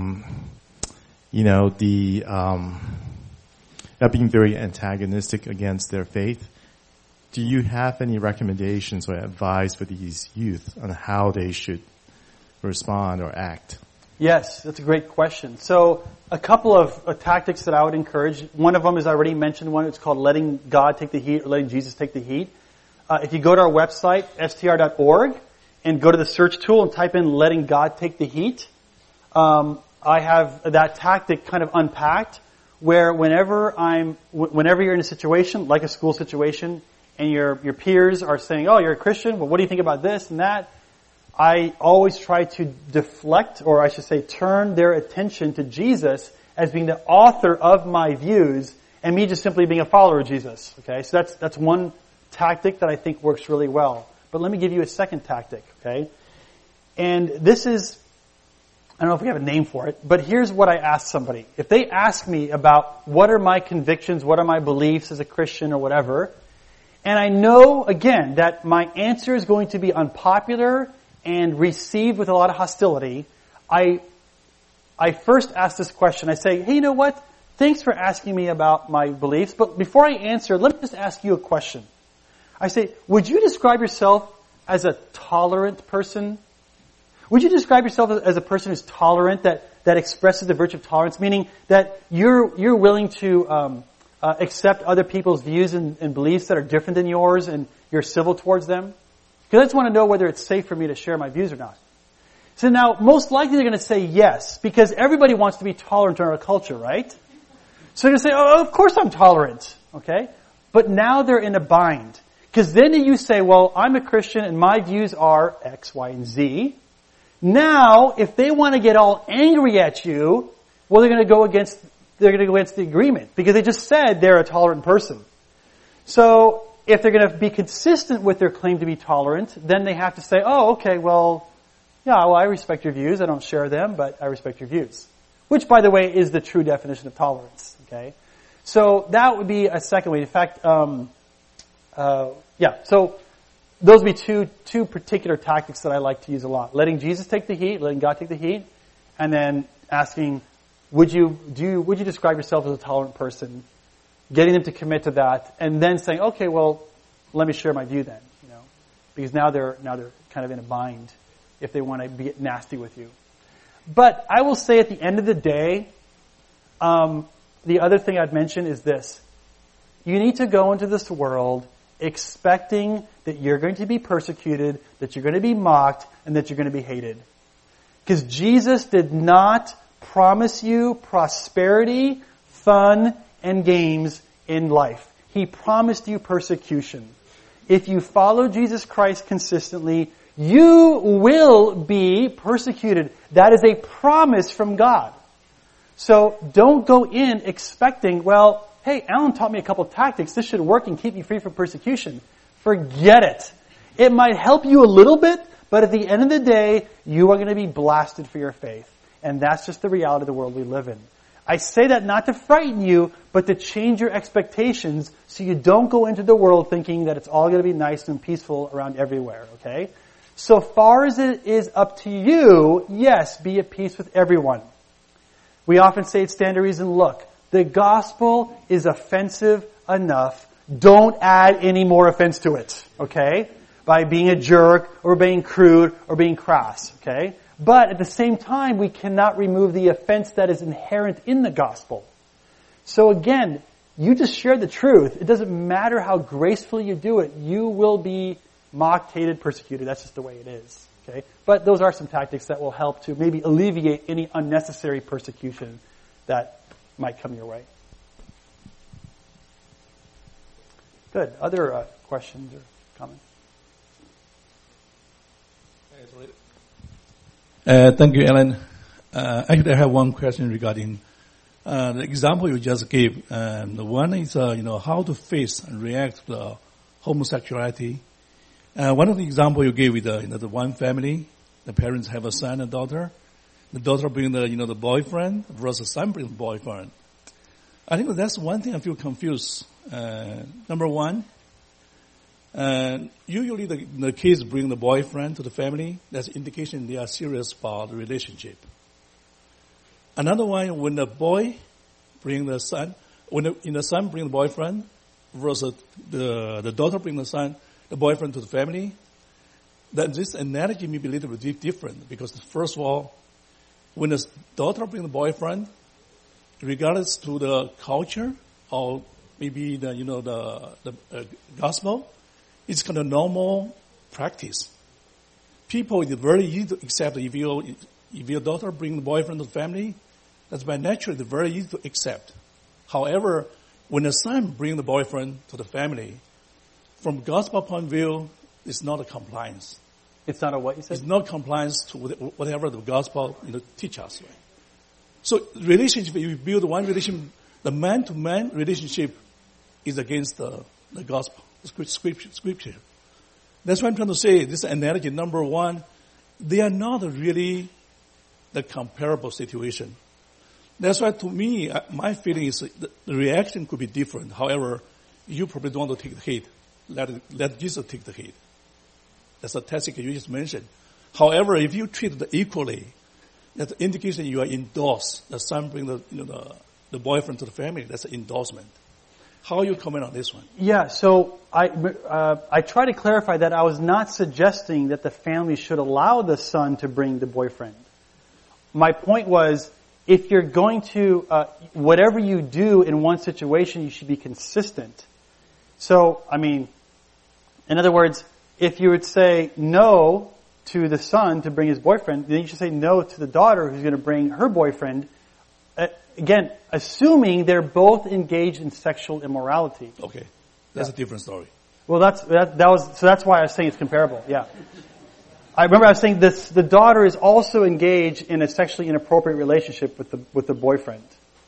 being very antagonistic against their faith. Do you have any recommendations or advice for these youth on how they should respond or act? Yes, that's a great question. So a couple of tactics that I would encourage. One of them is I already mentioned one. It's called letting God take the heat or letting Jesus take the heat. If you go to our website, str.org, and go to the search tool and type in letting God take the heat, I have that tactic kind of unpacked where whenever you're in a situation, like a school situation, and your peers are saying, oh, you're a Christian, well, what do you think about this and that? I always try to deflect, or I should say turn their attention to Jesus as being the author of my views, and me just simply being a follower of Jesus. Okay, so that's one tactic that I think works really well. But let me give you a second tactic, okay? And this is, I don't know if we have a name for it, but here's what I ask somebody. If they ask me about what are my convictions, what are my beliefs as a Christian or whatever, and I know, again, that my answer is going to be unpopular and received with a lot of hostility, I first ask this question. I say, hey, you know what? Thanks for asking me about my beliefs, but before I answer, let me just ask you a question. I say, would you describe yourself as a tolerant person? Would you describe yourself as a person who's tolerant, that expresses the virtue of tolerance, meaning that you're willing to accept other people's views and beliefs that are different than yours, and you're civil towards them? Because I just want to know whether it's safe for me to share my views or not. So now, most likely they're going to say yes, because everybody wants to be tolerant in our culture, right? So they're going to say, oh, of course I'm tolerant, okay? But now they're in a bind. Because then you say, well, I'm a Christian and my views are X, Y, and Z. Now, if they want to get all angry at you, well, they're going to go against the agreement, because they just said they're a tolerant person. So, if they're going to be consistent with their claim to be tolerant, then they have to say, oh, okay, well, I respect your views. I don't share them, but I respect your views. Which, by the way, is the true definition of tolerance, okay? So that would be a second way. In fact, so those would be two particular tactics that I like to use a lot. Letting Jesus take the heat, letting God take the heat, and then asking, would you describe yourself as a tolerant person? Getting them to commit to that, and then saying, okay, well, let me share my view then, because now they're kind of in a bind if they want to be nasty with you. But I will say at the end of the day, the other thing I'd mention is this. You need to go into this world expecting that you're going to be persecuted, that you're going to be mocked, and that you're going to be hated. Because Jesus did not promise you prosperity, fun, and games in life. He promised you persecution. If you follow Jesus Christ consistently, you will be persecuted. That is a promise from God. So don't go in expecting, well, hey, Alan taught me a couple of tactics. This should work and keep you free from persecution. Forget it. It might help you a little bit, but at the end of the day, you are going to be blasted for your faith. And that's just the reality of the world we live in. I say that not to frighten you, but to change your expectations so you don't go into the world thinking that it's all going to be nice and peaceful around everywhere, okay? So far as it is up to you, yes, be at peace with everyone. We often say at Stand to Reason, look, the gospel is offensive enough. Don't add any more offense to it, okay? By being a jerk or being crude or being crass, okay? But at the same time, we cannot remove the offense that is inherent in the gospel. So again, you just share the truth. It doesn't matter how gracefully you do it. You will be mocked, hated, persecuted. That's just the way it is. Okay? But those are some tactics that will help to maybe alleviate any unnecessary persecution that might come your way. Good. Other questions or comments? Thank you, Alan. Actually, I have one question regarding The example you just gave, the one is, how to face and react to the homosexuality. One of the example you gave with the one family, the parents have a son and daughter. The daughter bring the boyfriend versus son bring the boyfriend. I think that's one thing I feel confused. Number one, usually the kids bring the boyfriend to the family. That's indication they are serious about the relationship. Another one, when the boy bring the son, when the son bring the boyfriend versus the daughter bring the boyfriend to the family, then this analogy may be a little bit different because first of all, when the daughter bring the boyfriend, regardless to the culture or maybe the gospel, it's kind of normal practice. People, it's very easy to accept if your daughter bring the boyfriend to the family, that's by nature, it's very easy to accept. However, when the son bring the boyfriend to the family, from gospel point of view, it's not a compliance. It's not a what you said? It's not compliance to whatever the gospel teach us. Right? So relationship, if you build one relationship, the man-to-man relationship is against the gospel, the scripture. That's what I'm trying to say. This analogy, number one, they are not really the comparable situation. That's why to me, my feeling is the reaction could be different. However, you probably don't want to take the hit. Let Jesus take the hit. That's a tactic you just mentioned. However, if you treat it equally, that's an indication you are endorsed. The son bring the boyfriend to the family. That's an endorsement. How you comment on this one? Yeah, so I try to clarify that I was not suggesting that the family should allow the son to bring the boyfriend. My point was, if you're going to, whatever you do in one situation, you should be consistent. So, in other words, if you would say no to the son to bring his boyfriend, then you should say no to the daughter who's going to bring her boyfriend. Again, assuming they're both engaged in sexual immorality. Okay, that's a different story. Well, that's why I was saying it's comparable. Yeah, I remember I was saying this: the daughter is also engaged in a sexually inappropriate relationship with the boyfriend.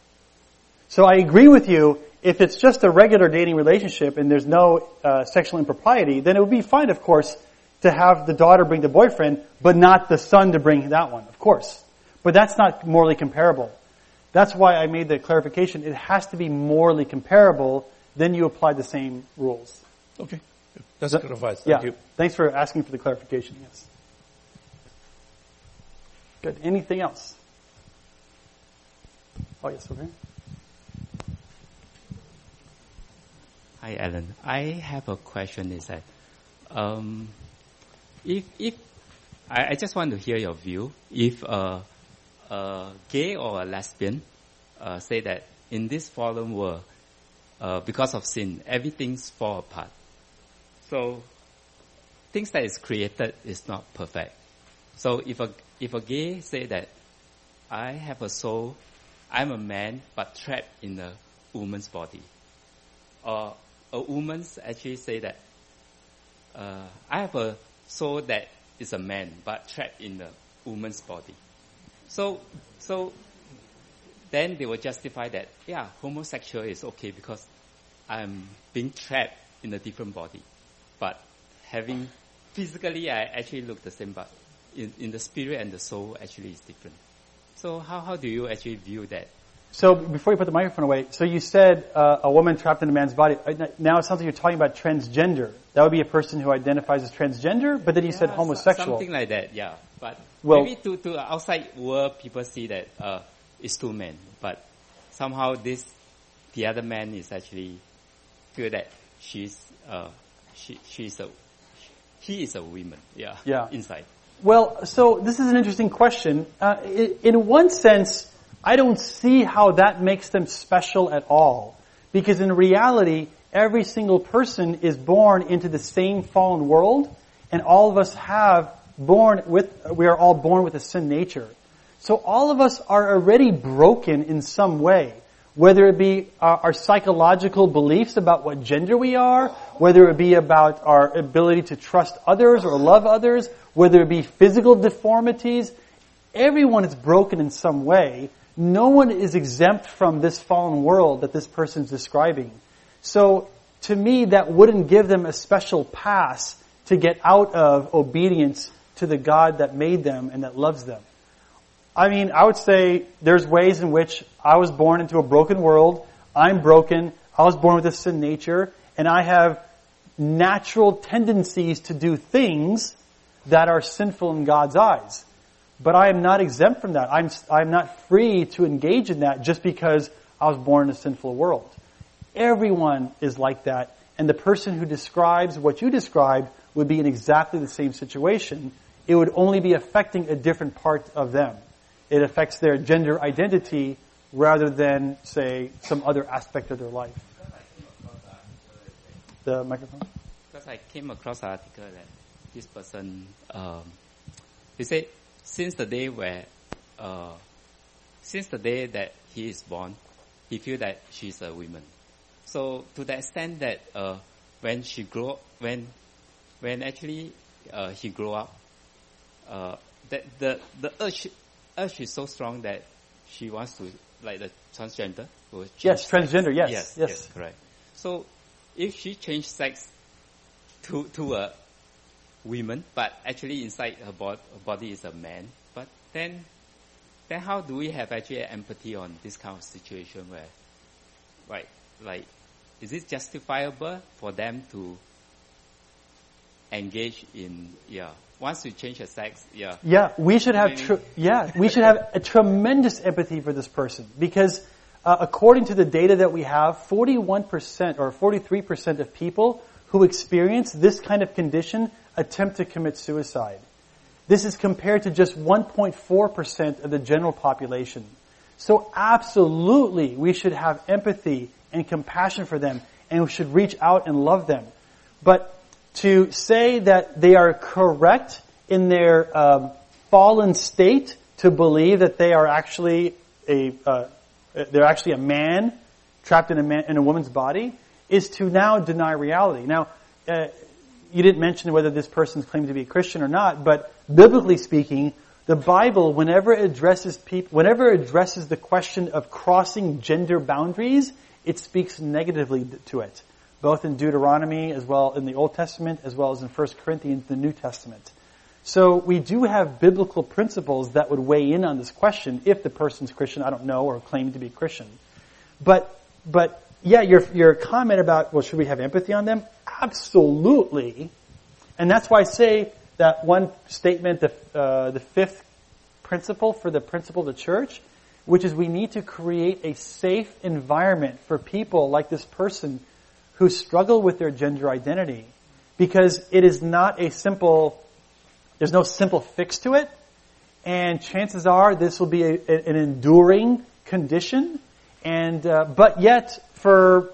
So I agree with you. If it's just a regular dating relationship and there's no sexual impropriety, then it would be fine, of course, to have the daughter bring the boyfriend, but not the son to bring that one, of course. But that's not morally comparable. That's why I made the clarification. It has to be morally comparable. Then you apply the same rules. Okay. That's clarified. Thank you. Thanks for asking for the clarification. Yes. Good. Anything else? Oh, yes, over here. Hi, Alan. I have a question. Is that if I just want to hear your view. If a gay or a lesbian say that in this fallen world, because of sin, everything's fall apart. So things that is created is not perfect. So if a gay say that I have a soul, I'm a man but trapped in a woman's body, or a woman actually say that I have a soul that is a man but trapped in a woman's body. So then they will justify that, homosexual is okay because I'm being trapped in a different body. But having physically, I actually look the same, but in the spirit and the soul actually is different. So how do you actually view that? So before you put the microphone away, so you said a woman trapped in a man's body. Now it sounds like you're talking about transgender. That would be a person who identifies as transgender, but then you said homosexual. Something like that, yeah. But maybe to outside world, people see that it's two men, but somehow the other man is actually feel that he is a woman, inside. Well, so this is an interesting question. In one sense, I don't see how that makes them special at all. Because in reality, every single person is born into the same fallen world, and all of us we are all born with a sin nature. So all of us are already broken in some way. Whether it be our psychological beliefs about what gender we are, whether it be about our ability to trust others or love others, whether it be physical deformities, everyone is broken in some way. no one is exempt from this fallen world that this person's describing. So, to me, that wouldn't give them a special pass to get out of obedience to the God that made them and that loves them. I mean, I would say there's ways in which I was born into a broken world. I'm broken. I was born with a sin nature. And I have natural tendencies to do things that are sinful in God's eyes. But I am not exempt from that. I'm not free to engage in that just because I was born in a sinful world. Everyone is like that. And the person who describes what you described would be in exactly the same situation. It would only be affecting a different part of them. It affects their gender identity rather than, say, some other aspect of their life. The microphone? Because I came across an article that this person, he said, since the day that he is born, he feels that she's a woman. So to the extent that when he grew up, that the urge is so strong that she wants to, like the transgender. Yes, transgender. Yes, correct. So if she changed sex to a woman, but actually inside her body is a man, but then how do we have actually empathy on this kind of situation where, right, like, is it justifiable for them to engage in, once you change your sex, we should have we should have a tremendous empathy for this person, because according to the data that we have, 41% or 43% of people who experience this kind of condition attempt to commit suicide. This is compared to just 1.4% of the general population. So absolutely, we should have empathy and compassion for them, and we should reach out and love them. But to say that they are correct in their fallen state to believe that they are actually they're actually a man trapped in a woman's body is to now deny reality. Now, you didn't mention whether this person's claimed to be a Christian or not, but biblically speaking, the Bible, whenever it addresses the question of crossing gender boundaries, it speaks negatively to it, both in Deuteronomy as well in the Old Testament as well as in 1 Corinthians, the New Testament. So we do have biblical principles that would weigh in on this question if the person's Christian, I don't know, or claiming to be Christian. But yeah, your comment about, well, should we have empathy on them? Absolutely. And that's why I say that one statement, the fifth principle for the principle of the church, which is we need to create a safe environment for people like this person who struggle with their gender identity. Because it is not there's no simple fix to it. And chances are this will be an enduring condition. And, but yet for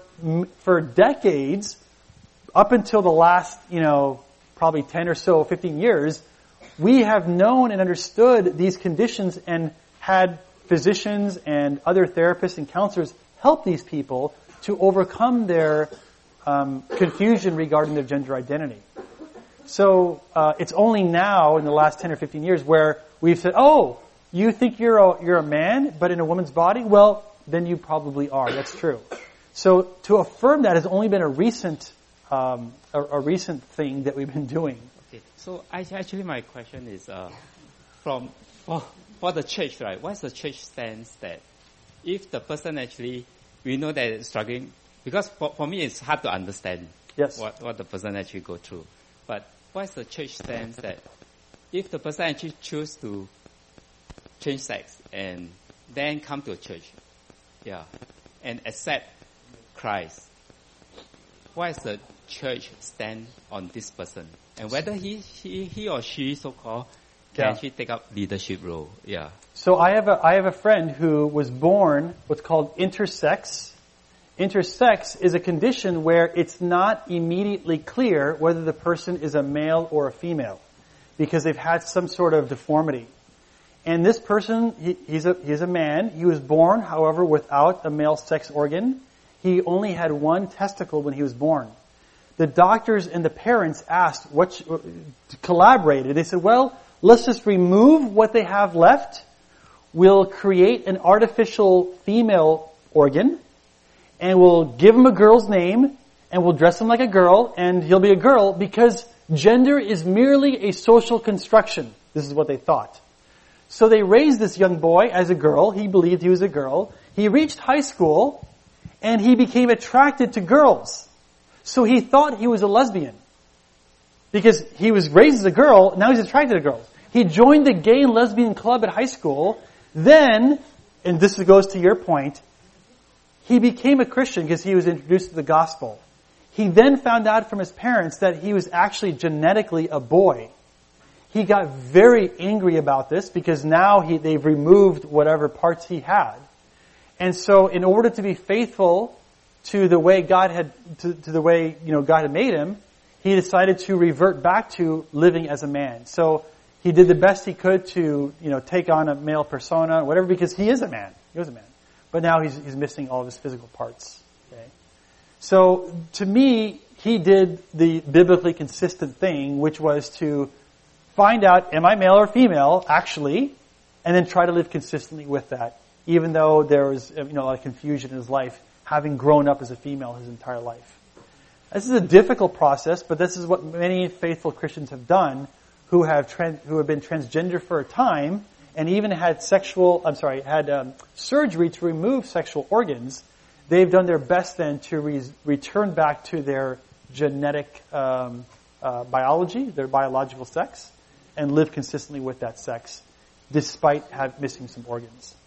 decades, up until the last, probably 10 or so, 15 years, we have known and understood these conditions and had physicians and other therapists and counselors help these people to overcome their confusion regarding their gender identity. So it's only now in the last 10 or 15 years where we've said, oh, you think you're a man but in a woman's body? Well, then you probably are. That's true. So to affirm that has only been a recent thing that we've been doing. Okay. So actually my question is for the church, right? What's the church stance that if the person actually, we know that it's struggling, because for me it's hard to understand what the person actually go through. But what's the church stance that if the person actually choose to change sex and then come to a church, and accept Christ, what is the church stand on this person? And whether he or she, so-called, can actually take up leadership role. Yeah. So I have a friend who was born what's called intersex. Intersex is a condition where it's not immediately clear whether the person is a male or a female because they've had some sort of deformity. And this person, he's a man. He was born, however, without a male sex organ. He only had one testicle when he was born. The doctors and the parents asked collaborated. They said, well, let's just remove what they have left. will create an artificial female organ and will give him a girl's name and will dress him like a girl and he'll be a girl because gender is merely a social construction. This is what they thought. So they raised this young boy as a girl. He believed he was a girl. He reached high school and he became attracted to girls. So he thought he was a lesbian. Because he was raised as a girl, now he's attracted to girls. He joined the gay and lesbian club at high school. Then, and this goes to your point, he became a Christian because he was introduced to the gospel. He then found out from his parents that he was actually genetically a boy. He got very angry about this because now they've removed whatever parts he had. And so in order to be faithful to the way God had, to the way, God had made him, he decided to revert back to living as a man. So he did the best he could to, take on a male persona, whatever, because he is a man. He was a man. But now he's missing all of his physical parts. Okay? So to me, he did the biblically consistent thing, which was to find out, am I male or female, actually, and then try to live consistently with that, even though there was, a lot of confusion in his life, having grown up as a female his entire life. This is a difficult process, but this is what many faithful Christians have done who have been transgender for a time and even had surgery to remove sexual organs. They've done their best then to return back to their genetic biology, their biological sex, and live consistently with that sex, despite missing some organs.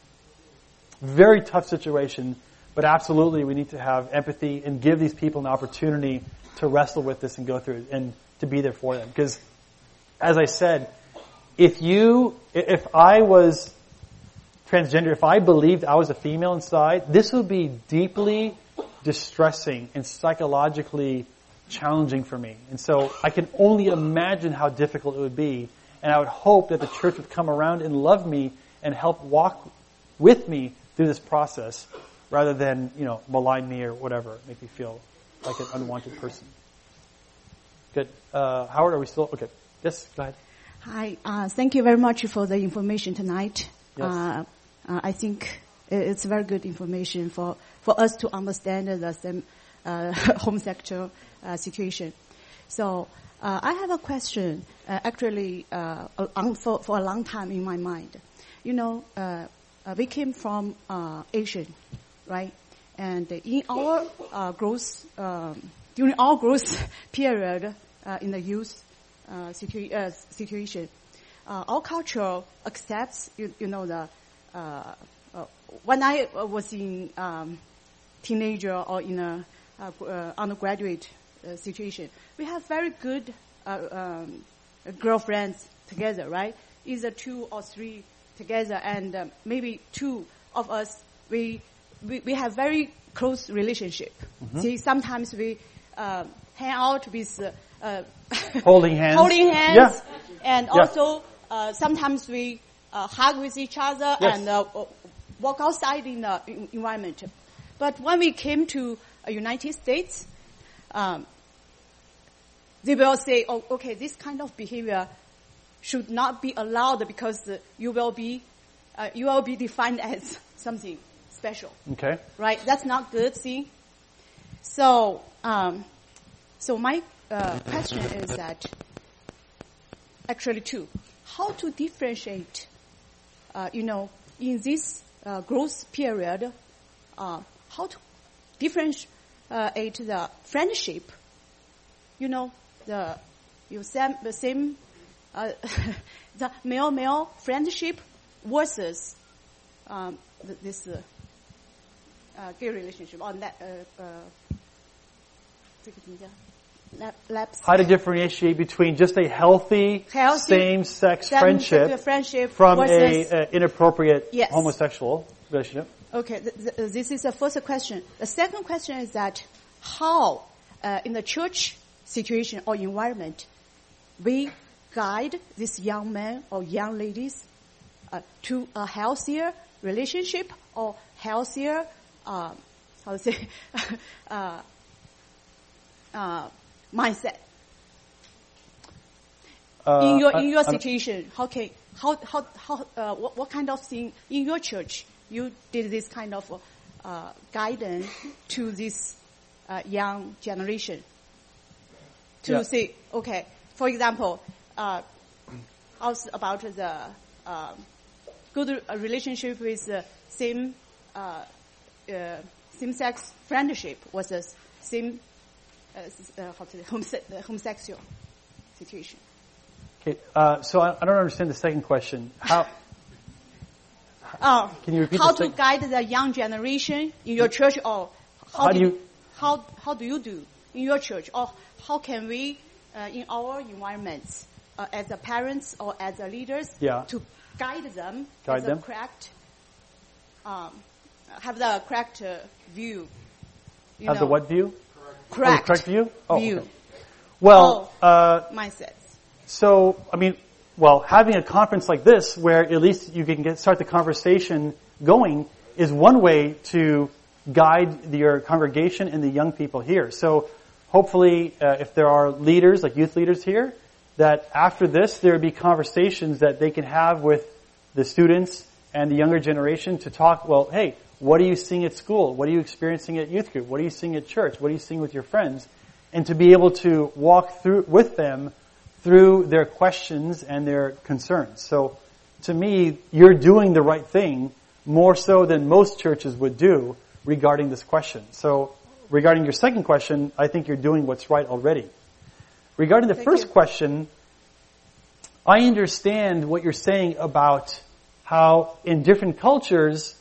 Very tough situation. But absolutely, we need to have empathy and give these people an opportunity to wrestle with this and go through it and to be there for them. Because, as I said, if I was transgender, if I believed I was a female inside, this would be deeply distressing and psychologically challenging for me. And so I can only imagine how difficult it would be. And I would hope that the church would come around and love me and help walk with me through this process, rather than, malign me or whatever, make me feel like an unwanted person. Good. Howard, are we still? Okay. Yes, go ahead. Hi. Thank you very much for the information tonight. Yes. I think it's very good information for us to understand the same homosexual situation. So I have a question, actually, for a long time in my mind. We came from Asian, right? And in our growth, during our growth period in the youth situation, our culture accepts, when I was in teenager or in a undergraduate situation, we have very good girlfriends together, right? Either 2 or 3 together, and maybe 2 of us, we have very close relationship. Mm-hmm. See, sometimes we hang out with holding hands, yeah. And also sometimes we hug with each other, yes. And walk outside in the environment. But when we came to United States, they will say, "Oh, okay, this kind of behavior should not be allowed because you will be defined as something special." Okay. Right? That's not good. See. So my question is that actually 2. How to differentiate? In this growth period, how to differentiate the friendship? The same the male friendship versus this gay relationship or how to differentiate between just a healthy same-sex friendship from an inappropriate, yes, homosexual relationship? Okay, this is the first question. The second question is that how, in the church situation or environment, we guide these young men or young ladies to a healthier relationship or healthier, mindset. In your situation, how can what kind of thing in your church you did this kind of guidance to this young generation to say, okay, for example, also about the good relationship with same-sex friendship was the same homosexual situation. Okay, so I don't understand the second question. How? Can you repeat how the to guide the young generation in your church, or how do you do in your church, or how can we in our environments as a parents or as a leaders to guide them correct have the correct view. Have the what view? Correct. Correct view? View. Okay. Well, mindsets. So, having a conference like this where at least you can start the conversation going is one way to guide your congregation and the young people here. So hopefully, if there are leaders, like youth leaders here, that after this there would be conversations that they can have with the students and the younger generation to talk, well, hey, what are you seeing at school? What are you experiencing at youth group? What are you seeing at church? What are you seeing with your friends? And to be able to walk through with them through their questions and their concerns. So to me, you're doing the right thing more so than most churches would do regarding this question. So regarding your second question, I think you're doing what's right already. Regarding the first question, I understand what you're saying about how in different cultures,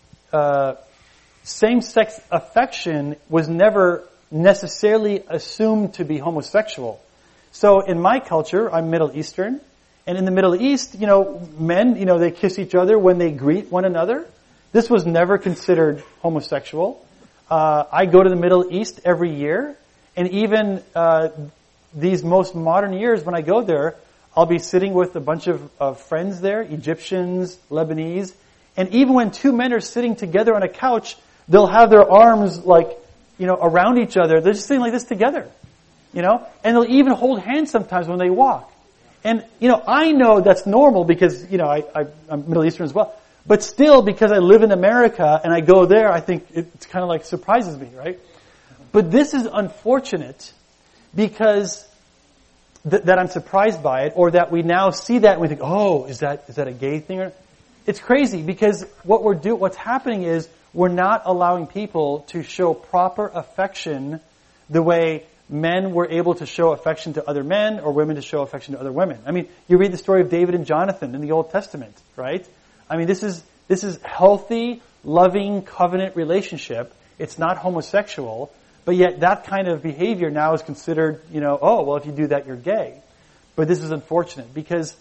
same-sex affection was never necessarily assumed to be homosexual. So in my culture, I'm Middle Eastern, and in the Middle East, men, they kiss each other when they greet one another. This was never considered homosexual. I go to the Middle East every year, and even these most modern years when I go there, I'll be sitting with a bunch of friends there, Egyptians, Lebanese, and even when two men are sitting together on a couch, they'll have their arms around each other. They're just sitting like this together, and they'll even hold hands sometimes when they walk. And, I know that's normal because, I'm Middle Eastern as well. But still, because I live in America and I go there, I think it's kind of like surprises me, right? But this is unfortunate because that I'm surprised by it, or that we now see that and we think, oh, is that a gay thing? It's crazy because what's happening is we're not allowing people to show proper affection the way men were able to show affection to other men or women to show affection to other women. I mean, you read the story of David and Jonathan in the Old Testament, right? I mean, this is healthy, loving, covenant relationship. It's not homosexual, but yet that kind of behavior now is considered, if you do that, you're gay. But this is unfortunate because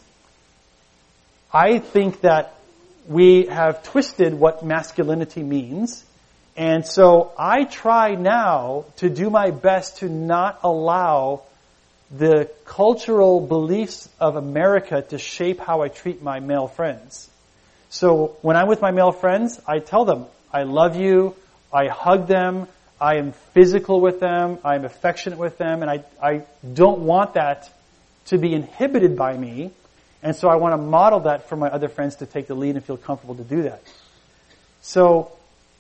I think that we have twisted what masculinity means. And so I try now to do my best to not allow the cultural beliefs of America to shape how I treat my male friends. So when I'm with my male friends, I tell them, I love you, I hug them, I am physical with them, I am affectionate with them, and I don't want that to be inhibited by me. And so I want to model that for my other friends to take the lead and feel comfortable to do that. So,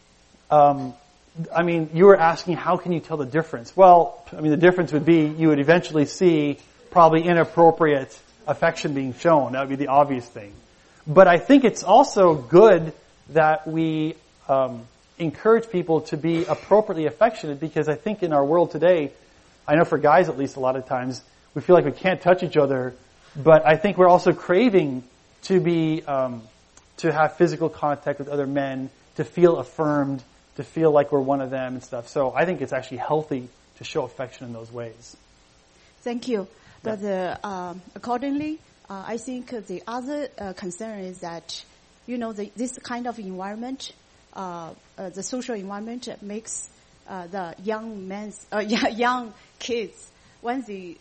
you were asking how can you tell the difference? Well, the difference would be you would eventually see probably inappropriate affection being shown. That would be the obvious thing. But I think it's also good that we encourage people to be appropriately affectionate because I think in our world today, I know for guys at least a lot of times, we feel like we can't touch each other, but I think we're also craving to be to have physical contact with other men, to feel affirmed, to feel like we're one of them and stuff. So I think it's actually healthy to show affection in those ways. Thank you. But accordingly, I think the other concern is that, this kind of environment, the social environment makes the young kids, when they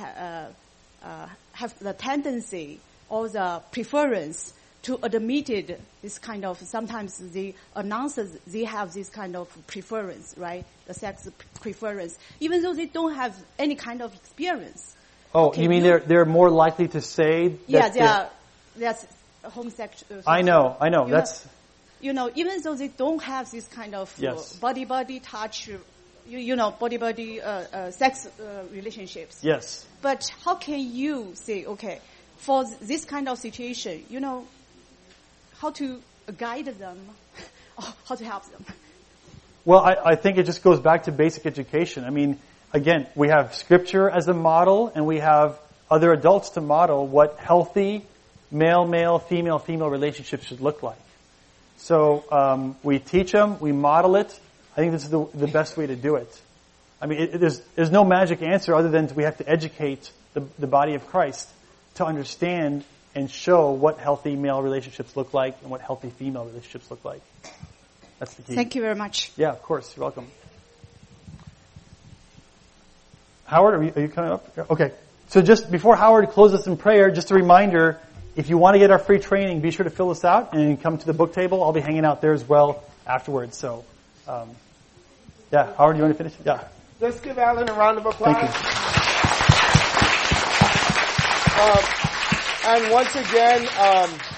have the tendency or the preference to admit this kind of, sometimes they announce they have this kind of preference, right? The sex preference, even though they don't have any kind of experience. Oh, you mean they're more likely to say that that's homosexual. I know. Even though they don't have this kind of Yes. body touch, body sex relationships. Yes. But how can you say, okay, for this kind of situation, how to guide them, or how to help them? Well, I think it just goes back to basic education. I mean, again, we have Scripture as a model, and we have other adults to model what healthy male-male, female-female relationships should look like. So we teach them, we model it. I think this is the best way to do it. I mean, there's no magic answer other than we have to educate the body of Christ to understand and show what healthy male relationships look like and what healthy female relationships look like. That's the key. Thank you very much. Yeah, of course. You're welcome. Howard, are you coming up? Okay. So just before Howard closes us in prayer, just a reminder, if you want to get our free training, be sure to fill this out and come to the book table. I'll be hanging out there as well afterwards. So, yeah, Howard, you want to finish? Yeah. Let's give Alan a round of applause. Thank you. And once again,